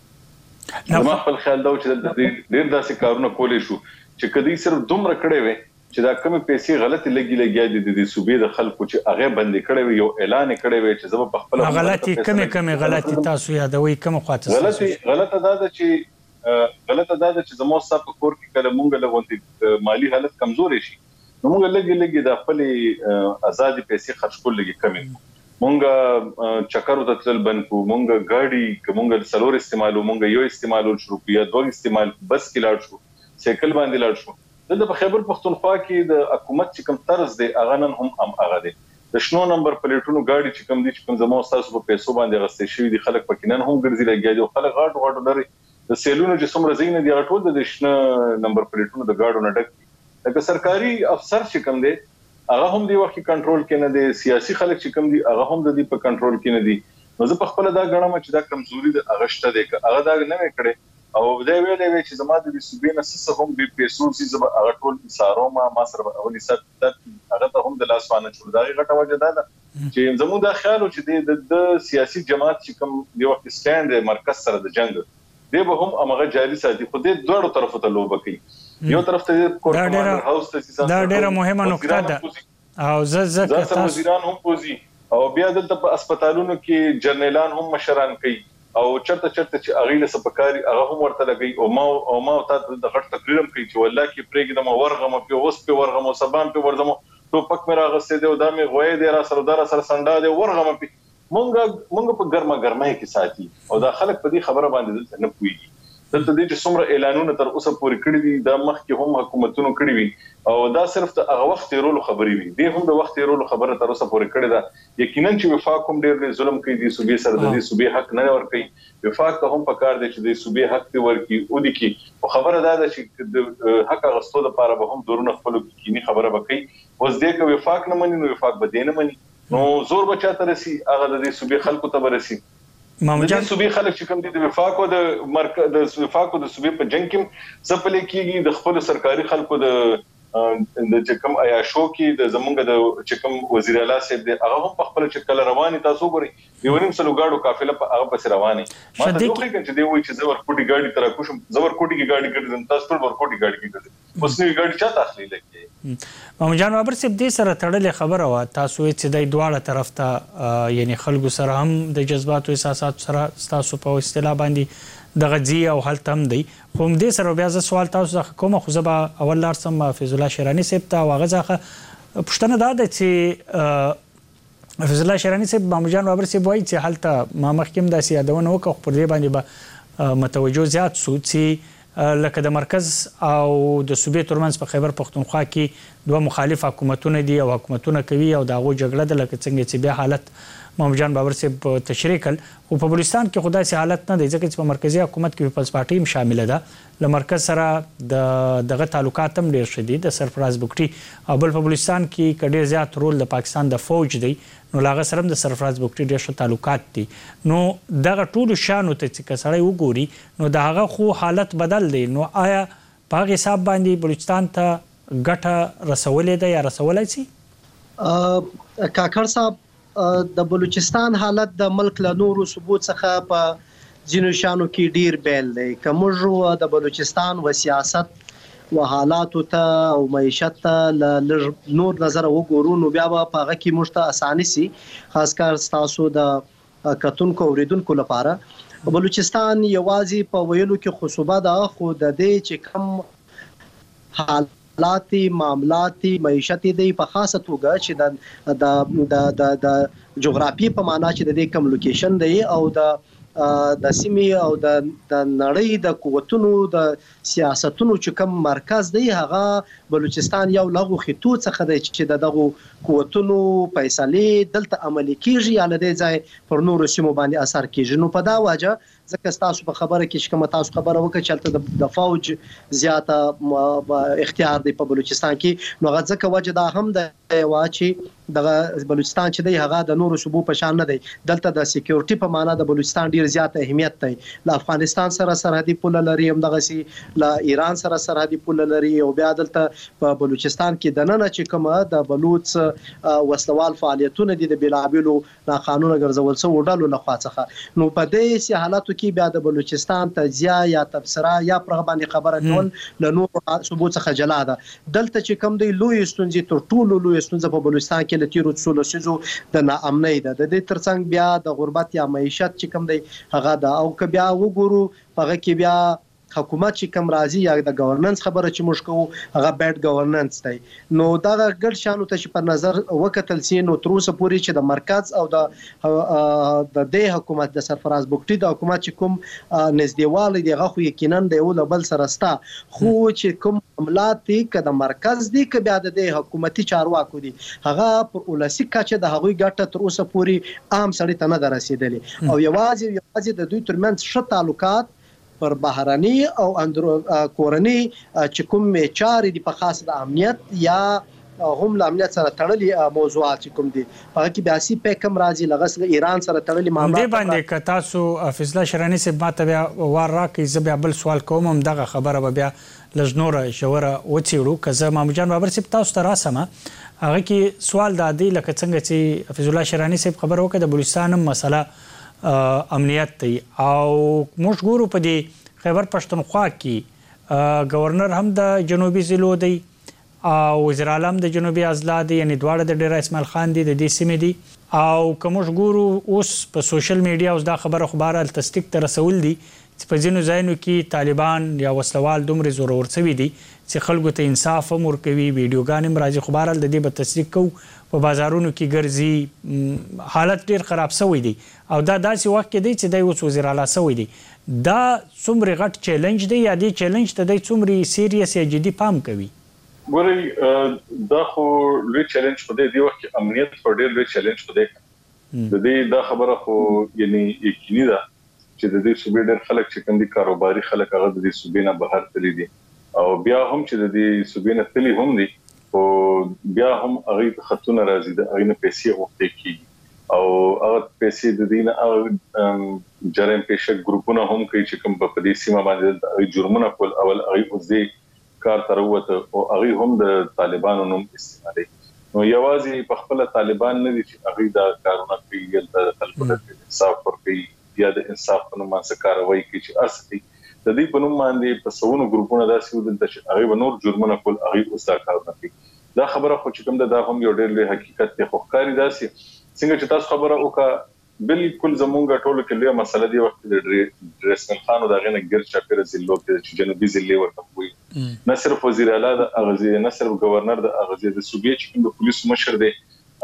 چاره نو ما خپل خیال دا چې د ډېر داسې کارونه کولې شو چې کدی صرف دومره کړي وي چې دا کوم پیسې غلطي لګي دي د صوبې د خلکو چې هغه بندي کړي وي یو اعلان کړي وي چې زما په خپل غلطي کوم غلطي تاسو یادوي کوم خاطر غلطه ده چې زموږ صاحب کور کې کله مونږ لغونتي مالی حالت کمزوري شي نو مونږ لګي د خپل آزادي پیسې خرج کول لګي کمی مونږ چکر ته تل بند کو مونږ ګاډي کومګ سلور استعمالو مونږ یو استعمالو شروع یا دوه استعمال بس کې لاړ شو سایکل باندې لاړ شو د خیبر پختونخوا کې د حکومت چې کوم طرز دی هغه نن هم هغه دی د شنو نمبر پلیټونو گاډي چې کوم دي چې کوم زموږ تاسو په پیسو باندې غستې شوی دي خلک پکې نن هم ګرځي لګي دي خلک غاټو لري د سیلونو چې څومره زین دي ټول د شنو نمبر پلیټونو د گاډو نه ډک لکه سرکاري افسر چې کوم دي هغه هم دی وخت کنټرول کې نه دي سیاسي خلک چې کوم دي هغه هم د دې په کنټرول کې نه دي نو زه په خپل دا غړم چې دا کمزوري د اغشته دی هغه دا نه کړي او دا ویلې چې زما د صوبې نه څه هم به پیسو چې هغه ټول ساروما ما سره اولي ست هغه ته هم د لاس باندې شو دا غټه وجه ده چې زموږ د خیال چې د سیاسي جماعت چې کوم یو وخت سټاند مرکز سره د جنگ دی به هم هغه جاري ساتي خو د دوه طرفو ته لوب کوي یو طرف ته کورټ هاوس ته دا ډیره مهمه نقطه ده او زه تاسو وزیران هم پوزي او بیا دلته په هسپتالونو کې جنرالان هم مشران کوي او چرته چې اغیله سپکاري هغه هم ورته لګي او ما ته د غټ تقریرم کوي چې والله کې پرېګدم ورغم په اوس په ورغم سبان په ورغم ټوپک مې راغسته دی او دا مې غوې دی را سره سنډا دی ورغم په مونږ په ګرمه کې ساتي او دا خلک په دې خبره باندې نه پويږي دلته د دې څومره اعلانونه تر اوسه پورې کړی دي د مخکې هم حکومتونو کړی وي او دا صرف د هغه وخت تیرولو خبرې وي د هم د وخت تیرولو خبره تر اوسه پورې کړی ده یقینا چې وفاق هم ډېر ظلم کوي د صوبې سره د دې صوبې حق نه ورکوي وفاق ته هم پکار دی چې د صوبې حق دی ورکي او د کی او خبره ده چې د حق غوښتلو لپاره به هم دورونه خپل کینی خبره وکړي اوس دې کې وفاق نه مني نو وفاق به دې نه مني نو زور بچا ترسي هغه د صوبې خلکو ته برسي مامجان صوبې خلک چې کوم دي د وفاق او د مرکز د وفاق او د صوبې په جنگ کې سپلې کېږي د خپل سرکاري خلکو د چې کوم عیاشو کې د زمونږ د چې کوم وزیر اعلی صاحب دی هغه هم په خپل چې کله رواني تاسو ګوري یونیم سلوګاړو قافله په هغه پس رواني ما ته دوی کوي چې دی وایي چې زور کوټي ګاډي تر کوشم زور کوټي کې ګاډي ګرځم تاسو ټول ور کوټي ګاډي کې ګرځم اوس نوې ګاډي چا تخلیل کوي مامجان بابر صاحب دې سره تړلې خبره وا تاسو چې د دواړه طرف ته یعنی خلکو سره هم د جذبات او احساسات سره تاسو په اصطلاح باندې د غزي او حالت هم دی خو دې سره بیا ز سوال تاسو کوم خو زبا اول لار سم فیض الله شیرانی صاحب ته واغه ځخه پښتنه ده چې فیض الله شیرانی صاحب مامجان بابر صاحب وایي چې حالت ما مخکیم داسې یادونه وکړه پر دې باندې به متوجه زیات سو چې لکه د مرکز او د صوبې ترمنځ په خیبر پختونخوا کې دوه مخالف حکومتونه دي او حکومتونه کوي او دا غو جګړه د لکه څنګه چې بیا حالت مامجان بابر صاحب تشریح کړ او په بلوچستان کې خدای سي حالت نه دی ځکه چې په مرکزی حکومت کې پیپلز پارټي هم شامل ده له مرکز سره دغه تعلقات هم ډیر شدید د سرفراز بوکټي او بل په بلوچستان کې کډیر زیات رول د پاکستان د فوج دی نو لاغه سره د سرفراز بوکټي ډیر ښه تعلقات دي نو دغه ټول شانو ته چې کسړی وګوري نو دغه خو حالت بدل دی نو آیا په هغه حساب باندې بلوچستان ته ګټه رسولې ده یا رسولای شي کاکړ صاحب د بلوچستان حالت د ملک له نورو صوبو څخه په ځینو شانو کې ډیر بیل دی کومه د بلوچستان و سیاست و حالات ته او معیشت ته نور نظر وګورو نو بیا په هغه کې مشته اساني سي خاص کار تاسو د کتونکو اوریدونکو لپاره بلوچستان یوازې په ویلو کې خصوبه ده خو د دې چې کم حالاتی معاملاتي معیشت دی په خاصه توګه چې د جغرافي په معنا چې د دې کم لوکیشن دی او د سیمې او د نړۍ د قوتونو د سیاستونو چې کم مرکز دی هغه بلوچستان یو لغو خطو څخه دی چې دغه قوتونو فیصله دلته عملي کیږي یا لدې ځای پر نورو سیمو باندې اثر کیږي نو په دا وجه ځکه تاسو په خبره کې چې کوم تاسو خبره وکړه چې د فوج زیاته اختیار دی په بلوچستان کې نو هغه ځکه وجه دا هم د واچي د بلوچستان چې دی هغه د نورو صوبو په شان نه دی دلته د سکیورټي په معنا د بلوچستان ډیر زیات اهمیت دی له افغانستان سره سرحدي پوله لري هم دغه سي له ایران سره سرحدي پوله لري او بیا دلته په بلوچستان کې د نن چې کومه د بلوچ وسلوال فعالیتونه دي د بلابلو قانون ګرځول څو ډلو لخوا څخه نو په دې سي حالاتو کې بیا د بلوچستان تجزیه یا تبصره یا پر باندې خبره کول له نور صوبو څخه جلا ده دلته چې کوم دی لوی ستونزې تر ټولو لوی ستونزه په بلوچستان کې له تیرو څو لسیزو د ناامنۍ ده د دې ترڅنګ بیا د غربت یا معیشت چې کوم دی هغه ده او که بیا وګورو هغه کې بیا حکومت چې کوم راځي یا د گورننس خبره چې موږ کوو هغه بیډ گورننس دی نو دا ګډ شانو ته چې په نظر وکتل سي نو تر اوسه پورې چې د مرکز او د دې حکومت د سرفراز بوکټي د حکومت چې کوم نږدېوالی دی هغه خو یقینا د یو بل سره ستا خو چې کوم عملات دي که د مرکز دي که بیا د حکومتي چارواکو دي هغه پر ولسی کچه د هغوی ګټه تر اوسه پورې عام سړی ته نه رسیدلې او یوازې د دوی ترمنځ ښه تعلقات پر بهرني او کورني چې کوم چارې دي په خاص د امنیت یا هم له امنیت سره تړلي موضوعات چې کوم دي په کې بیا سي پیکم راځي لغس له ایران سره تړلي معاملات دې باندې ک تاسو فیض الله شیرانی صاحب ماته بیا ور راکې زه بل سوال کوم هم دغه خبره بیا لجنوره شوره وڅیړو کزه مامجان بابر صاحب تاسو ته راسمه هغه کې سوال د دی لکه څنګه چې فیض الله شیرانی صاحب خبر وکړه د بلوچستان مسله امنیت دی او موږ ګورو په دې خیبر پښتونخوا کې گورنر هم د جنوبي ضلعو دی او وزیر اعلی هم د جنوبي اضلاع دی یعنی دواړه د ډیر اسماعیل خان دی د دې سیمې دی او کوم ګورو اوس په سوشل میډیا اوس دا خبره تصدیق تر رسول دي په ځینو ځایونو کې طالبان یا وسلوال دومره زورور شوي دي چې خلکو ته انصاف هم ورکوي، ویډیوګانې هم راځي. خو بهرحال د دې به تصدیق کوو، په بازارونو کې ګرځي، حالت ډېر خراب شوی دی او دا داسې وخت کې دی چې دی اوس وزیر اعلی شوی دی. دا څومره غټ چیلنج دی یا دې چیلنج ته دی څومره سیریس یا جدي پام کوي؟ ګورئ دا خو لوی چیلنج په دې وخت کې امنیت په ډېر لوی چیلنج په دې د دې دا خبره خو یعنی یقیني ده چې د دې صوبې ډېر خلک چې کوم دي کاروباري خلک هغه د دې صوبې نه بهر تللي دي او بیا هم چې د دې صوبې نه تللي هم دي او بیا هم هغه خطونه راځي د هغه نه پیسې وخت کیږي او هغه پیسې د دې نه جرم پېښه ګروپونه هم کوي چې کوم په دې سیمه باندې جرمونه کول اول هغه اوس دې کار تر وته او هغه هم د طالبانو نوم استعمالي. نو یوازې په خپل طالبان نه دي چې هغه دا کارونه کوي د خلکو د انصاف ورکوي یا د انصاف په نوم باندې کاروي کوي چې اصلي د دې په نوم باندې په سونو ګروپونه داسې ودل چې هغه به نور جرمونه کول هغه اوس دا کارونه کوي. دا خبره خو چې کوم دا هم یو ډېر لوی حقیقت دی. خو ښکاري داسې څنګه چې تاسو خبره وکړه بالکل زمونږ ټولو کې لوی مسله دی وخت د ډریسمن خانو دا غنه ګر چاپیره ضلعو کې چې جنوبي ضلع ورته وي نه صرف وزیر اعلی د اغازي نه صرف گورنر د اغازي د صوبې چې کوم د پولیس مشر دی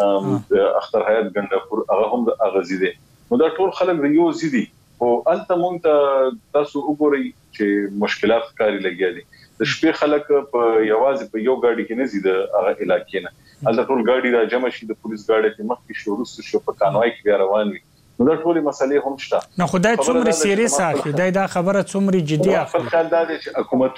اختر حیات ګندپور هغه هم د اغازي دی. نو دا ټول خلک د یو زیدي او الته مونږ تاسو وګورئ چې مشکلات کاری لګیا دي. د شپې خلک په یوازې په یو گاډي کې نه زیده هغه علاقې نه الته ټول گاډي را جمع شي د پولیس گاډي کې مخکې شروع شو په کانوای کې بیا روان وي. نو دا ټول مسلې هم شته. نو خدای څومره سیریس اخلي دا خبره څومره جدي اخلي. په خیال دا چې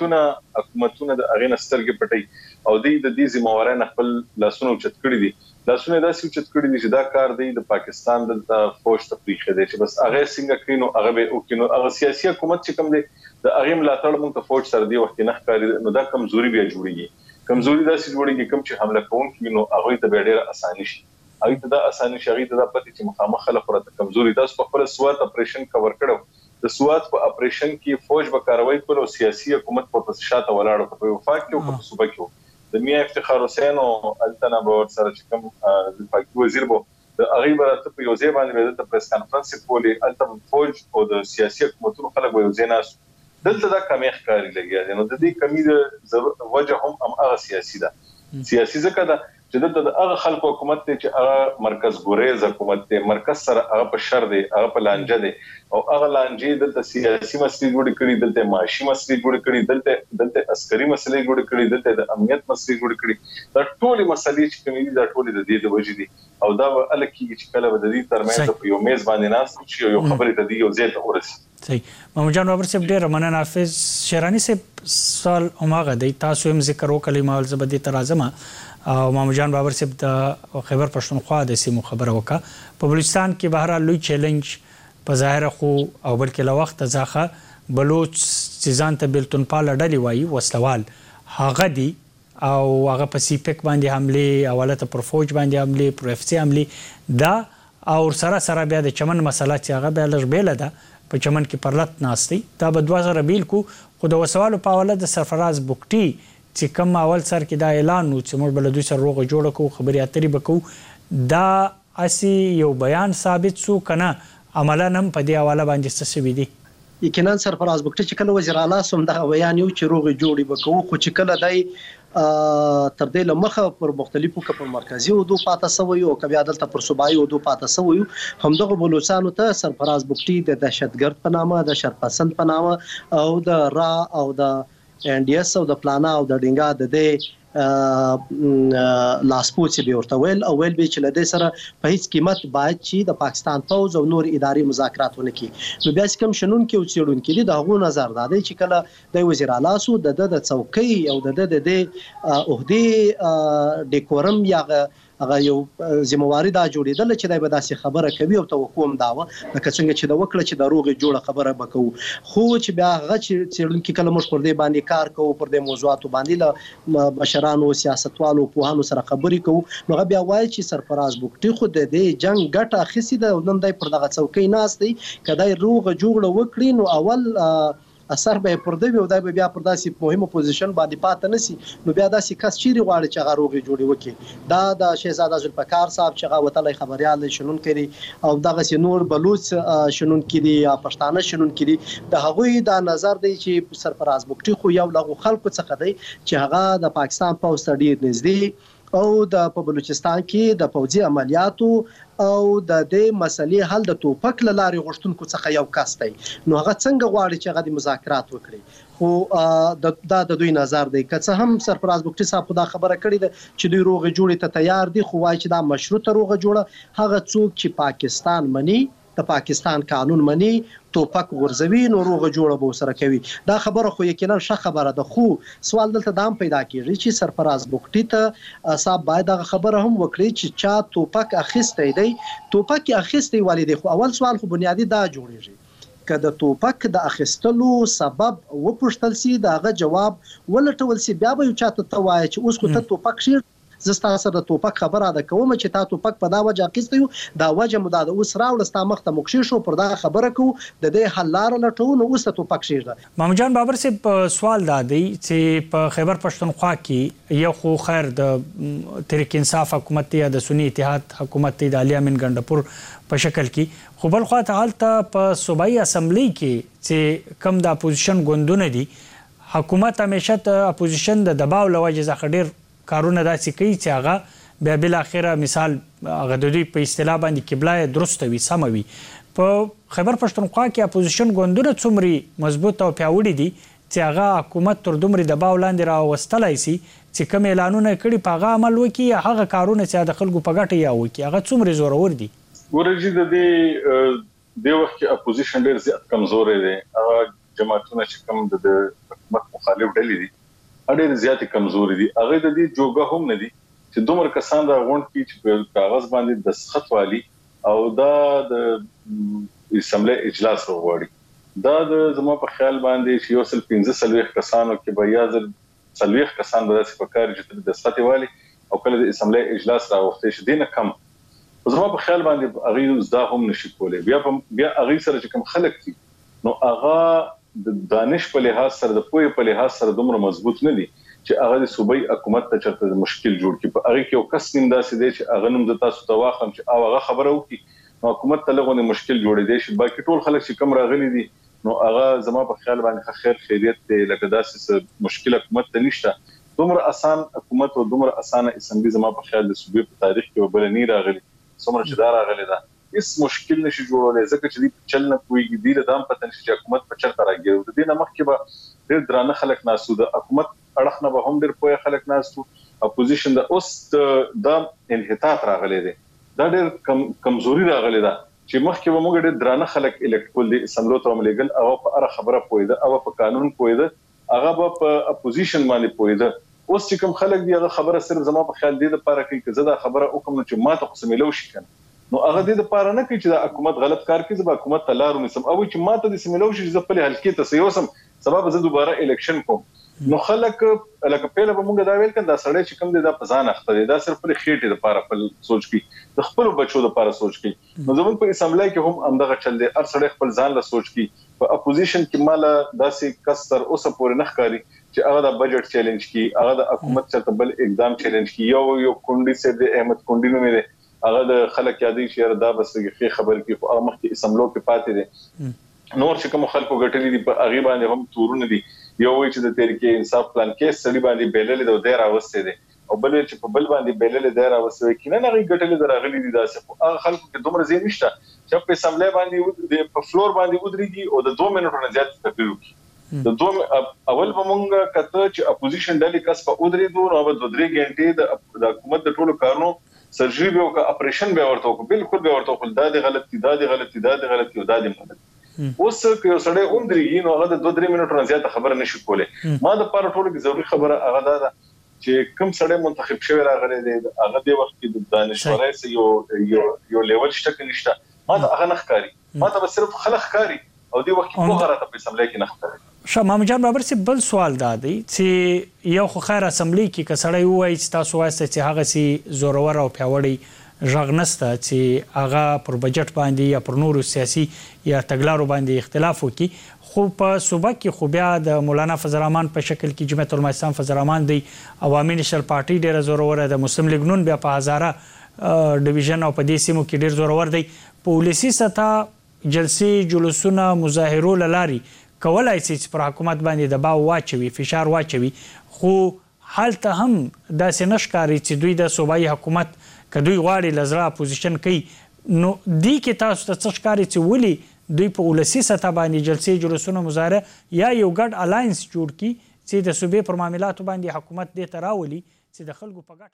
حکومتونه د اغه نسترګې پټي او د دې ذمہواران خپل لاسونو چت کړی دي. لاسونه داسې چت کړی دي چې دا کار دی د پاکستان د فوج تفریخ دی چې بس هغه څنګه کینو هغه به او کینو هغه سیاسي حکومت چې کوم دی د هغه ملاتړ مونږ ته فوج سره دی وخت نه ښکاري. نو دا کمزوري بیا جوړیږي، کمزوري داسې جوړیږي کوم چې حمله کوونکی نو هغه ته ډېر اسانه شي، هغه ته دا اسانه شي، هغه ته دا پته چې مخامخ خلک ورته کمزوري. تاسو په خپل سوات اپریشن کور کړو، د سوات په اپریشن کې فوج به کاروي کول او سیاسي حکومت په شاته ولاړو په وفاق کې او په صوبه کې د میا افتخار حسین او التنا باور سره چې کوم د پاکي وزیر بو د هغه برته په یو ځای باندې د پریس کانفرنس کولې الته فوج او د سیاسي حکومتونو خلک به یو ځای ناس دلته دا کمی ښکاری لګیا. نو د دې کمی د وجه هم هغه سیاسي ده، سیاسي ځکه ده چې دلته د هغه خلکو حکومت ته چې هغه مرکز ګوریز حکومت ته مرکز سره هغه په شر دی، هغه په لانجه دی او هغه لانجه دلته سیاسي مسلې جوړ کړي، دلته معاشي مسلې جوړ کړي، دلته عسکري مسلې جوړ کړي، دلته د امنیت مسلې جوړ کړي. دا ټول مسلې چې کومې دي دا ټول د دې د وجې دي او دا الکه چې کله د دې ترمنځ په یو میز باندې ناس شي یو خبرې ته دی یو ځای ته ورسي. صحیح. محمد جان بابر صاحب ډېر مننه. حافظ شیرانی صاحب سوال هماغه دی، تاسو هم ذکر وکړئ مال زبدي ترازمه او محمد جان بابر صاحب د خیبر پښتونخوا د سیمو خبره وکړه. په بلوچستان کې بهر لوی چیلنج په ظاهر خو او بلکې له وخت ځخه بلوچ چې ځان ته بیلتون پال ډلې وایي وسلوال هغه دي او هغه په سی پیک باندې حمله اولته پر فوج باندې حمله پر اف سی حمله دا او سره بیا د چمن مسله چې هغه به لږ بیل ده په چمن کې پرلط ناشتي دا به 2000 بیل کو خو د وسوالو په حواله د سرفراز بوکټي چې کوم اول سر کې دا اعلان نو چې موږ بل دوی سره روغه جوړ کو خبري اترې بکو دا اسی یو بیان ثابت سو کنه عملاً هم په دې حواله باندې څه شوي دي. یقینا سرفراز بوکټي چې کله وزیر اعلی سم دا بیان یو چې روغه جوړي بکو خو چې کله دای تر دې لمخه پر مختلفو کپر مرکزی او دو پاته سوي او کبي عدالت پر صوبایي او دو پاته سوي همدغه بلوچستان ته سرفراز بوکټي د دهشتګرد په نامه د شرپسند په نامه او د را او د ان ډي اس او د پلانا او د ډینګا د دې لاسپوڅ به ورته ویل او ویل به چې لدې سره په هیڅ قیمت باید چې د پاکستان فوج او نور اداري مذاکرات ونکړي. نو بیا کوم شنون کې او چېړون کې د هغو نظر دا دی چې کله د وزیر اعلی سو د څوکۍ او د عہدې ډیکورم یا هغه یو ذمہواری دا جوړیدل چې دای به داسې خبره کوي او توقع هم داوه لکه څنګه چې دا وکړه چې د روغې جوړه خبره وکړو خو چې بیا هغه چې څېړونکي کله موږ پر دې باندې کار کوو پر دې موضوعاتو باندې له بشرانو سیاستوالو پوهانو سره خبرې کوو نو هغه بیا وایي چې سرفراز بوکټي خو د دې جنگ ګټه اخیستې ده او نن دی پر دغه څوکۍ ناست دی که دی روغه جوړه وکړي نو اول اثر به پرده وي او دا بیا پر داسې مهمه پوزیشن باندې پاتې نسی نو بیا داسې کس چیرې غواړي چې هغه روغې جوړې وکړي دا د شهزاده ذوالفقار صاحب چې هغه وتلی خبریال شنون کړي او دغسې نور بلوچ شنون کړي یا پښتانه شنون کړي د هغوی دا نظر دی چې سرفراز بګټي خو یو لغو خلکو څخه دی چې هغه د پاکستان پوځ ته ډېر نږدې او د په بلوچستان کې د پوځي عملیاتو او د دې مسلې حل د توپک له لارې غوښتونکو څخه یو کس دی نو هغه څنګه غواړي چې هغه د مذاکرات وکړي خو دا د دوی نظر دی که څه هم سرفراز بګټي صاحب خو دا خبره کړې ده چې دوی روغې جوړې ته تیار دي خو وایي چې دا مشروطه روغه جوړه هغه څوک چې پاکستان مني د پاکستان قانون مني توپک غورځوي نو روغه جوړه به سره کوي دا خبره خو یقینا ښه خبره ده خو سوال دلته دام پیدا کیږي چې سرفراز بګټي ته صاحب باید دا خبره هم وکړي چې چا توپک اخیستی دی توپک اخیستی والي دی خو اول سوال خو بنیادی دا جوړیږي که د توپک د اخیستلو سبب وپوښتل سي دغه جواب ولټول سي بیا به یو چاته ته وایي چې اوس خو ته توپک شیر زه ستا سره د توپک خبره ده کوم چې تا توپک په دا وجه اخیستی یو دا وجه مو دا اوس راوړه ستا مخ ته موږ شو پر دا خبره کوو د دې حل لاره لټوو نو اوس ته توپک شیر ده محمد جان بابر صاحب سوال دا دی چې په خیبر پښتونخوا کې یو خو خیر د تحریک انصاف حکومت دی یا د سنی اتحاد حکومت دی د علي امین ګنډپور په شکل کې خو بل خوا ته حالت په صوبایي اسمبلی کې چې کم د اپوزیشن ګوندونه دي حکومت همیشه د اپوزیشن د دباو له وجې څخه ډېر کارونه داسې کوي چې هغه بیا بالاخره مثال هغه د دوی په اصطلاح باندې قبله درسته وي سمه وي په خیبر پښتونخوا کې اپوزیشن ګوندونه څومره مضبوط او پیاوړي دي چې هغه حکومت تر دومره دباو لاندې راوستلی سي چې کوم اعلانونه کړي په هغه عمل وکړي یا هغه کارونه چې د خلکو په ګټه یا وکړي هغه څومره زورور دي ورجې د دې وخت کې اپوزیشن ډېر زیات کمزوري دي هغه جماعتونه چې کوم د حکومت مخالف ډلې دي اړې زیاتې کمزوري دي هغه د دې جوګه هم نه دي چې دومره کسان دا غونډ کې چې په کاغذ باندې دستخط والی او دا د اسمبلی اجلاس وغواړي دا د زما په خیال باندې چې یو سل 15 کسانو کې به یا ځل 40 کسان به داسې په کار چې دستخط والی او کله د اسمبلی اجلاس راوخته شي دینه کم زما په خیال باندې هغه زدا هم نشي کولای بیا هغه سره چې کوم خلک دي نو هغه د دانش په لحاظ سره د پوهې په لحاظ سره دومره مضبوط نه دي چې هغه د صوبایي حکومت ته چرته مشکل جوړ کړي په هغه کې یو کس نیم داسې دی چې هغه نوم د تاسو ته واخلم چې هغه خبره وکړي نو حکومت ته لغونه مشکل جوړې دي چې باقي ټول خلک چې کم راغلي دي نو هغه زما په خیال باندې خیر خیریت دی لکه داسې مشکل حکومت ته نشته دومره اسان حکومت او دومره اسانه اسمبلی زما په خیال د صوبې په تاریخ کې بل نه راغلي څومره چې دا راغلي ده هیڅ مشکل نشي جوړولای ځکه چې دې چل نه کوي دی له دام پته نشي چې حکومت په چرته راګي د دې نه مخکې به ډېر درانه خلک ناسو د حکومت اړخ نه به هم ډېر پوهه خلک ناسو اپوزیشن د اوس د انحطاط راغلي دي دا ډېر کمزوري راغلي ده چې مخکې به موږ ډېر درانه خلک الکټول دي اسمبلی ته عملېګل او په اړه خبره پوهیده او په قانون پوهیده هغه به په اپوزیشن باندې پوهیده اوس چې کوم خلک دی هغه خبره صرف زما په خیال دی لپاره کوي چې زه دا خبره وکم چې ما ته قسمېلو شي کنه نو هغه دې لپاره نه کوي چې د حکومت غلط کار کوي زه حکومت ته لارو نسم او چې ماته د سیملو شي زه په حلقې ته سيوسم سبب زه دوباره الیکشن کوم نو خلک لکه پیله به موږ دا ویل کنه دا سړی چې کوم دی دا پزان اخته دی دا صرف په خېټه لپاره خپل سوچ کی د خپل بچو لپاره سوچ کی نو زموږ په اسمبلی کې هم همدغه چل دی هر سړی خپل ځان له سوچ کی په اپوزیشن کې مال داسې کسر اوسه پورې نه ښکاری چې هغه د بجټ چیلنج کی هغه د حکومت چرته بل اقدام چیلنج کی یو کونډي سي د احمد کونډي نوم دی هغه د خلک یادې شهر دا بس کې خبر کې خو هغه مخکې اسمبلو کې پاتې دي نور چې کوم خلکو ګټلې دي په هغه باندې هم تورونه دي یو وی چې د تحریک انصاف پلان کې سړي باندې بیللې د ډیر اوسته دي او بل چې په بل باندې بیللې ډیر اوسته کې نه هغه ګټلې دراغلي دي داسې هغه خلکو کې دومره زین نشته چې په اسمبلی باندې په فلور باندې ودرېږي او د 2 منټو نه زیات تقریر وکړي د اول به مونږ کته چې اپوزیشن ډلې کس په ودرېدو نو به 2-3 غنټې د حکومت د ټولو کارونو سرجری به او اپریشن به ورته وکړو بالکل به ورته وکړو دا د غلطي او دا د غلطي اوس که یو سړی اومدريږي نو هغه د 2-3 منټو نه زیاته خبره نشي کولای ما د پاره ټولو کې ضروري خبره هغه ده چې کوم سړی منتخب شوی راغلی دی هغه د وخت کې د دانشورای سره یو لیول شته نشته ما ته هغه نه ښکاری ما ته صرف خلک ښکاری او د وخت کې په غره ته په اسمبلی کې نه ښکاری شاه محمد جان بابر سي بل سوال دا دی چې یو خو خیر اسمبلی کې کسړی وایي چې تاسو واسطه چې هغه سي زورور او پیاوړی ژغ نسته چې هغه پر بجټ باندې یا پر نورو سیاسي یا تګلارو باندې اختلاف وکړي خو په صوبه کې خو بیا د مولانا فضل الرحمن په شکل کې جمعیت علماء اسلام فضل الرحمن دی عوامي نېشنل پارټي ډېره زوروره ده مسلم لیګ نون بیا په هزاره ډیویژن او په دې سیمو کې ډېر زورور دی په ولسي سطح جلسې جلوسونه مظاهرو له لارې کولای شي چې پر حکومت باندې دباو واچوي فشار واچوي خو هلته هم داسې نه ښکاري چې دوی د صوبایي حکومت که دوی غواړي له زړه اپوزیشن کوي نو دې کې تاسو ته څه ښکاري چې ولې دوی په ولسي سطح باندې جلسې جلوسونه مظاهره یا یو ګډ الاینس جوړ کړي چې د صوبې پر معاملاتو باندې حکومت دې ته راولي چې د خلکو په ګټه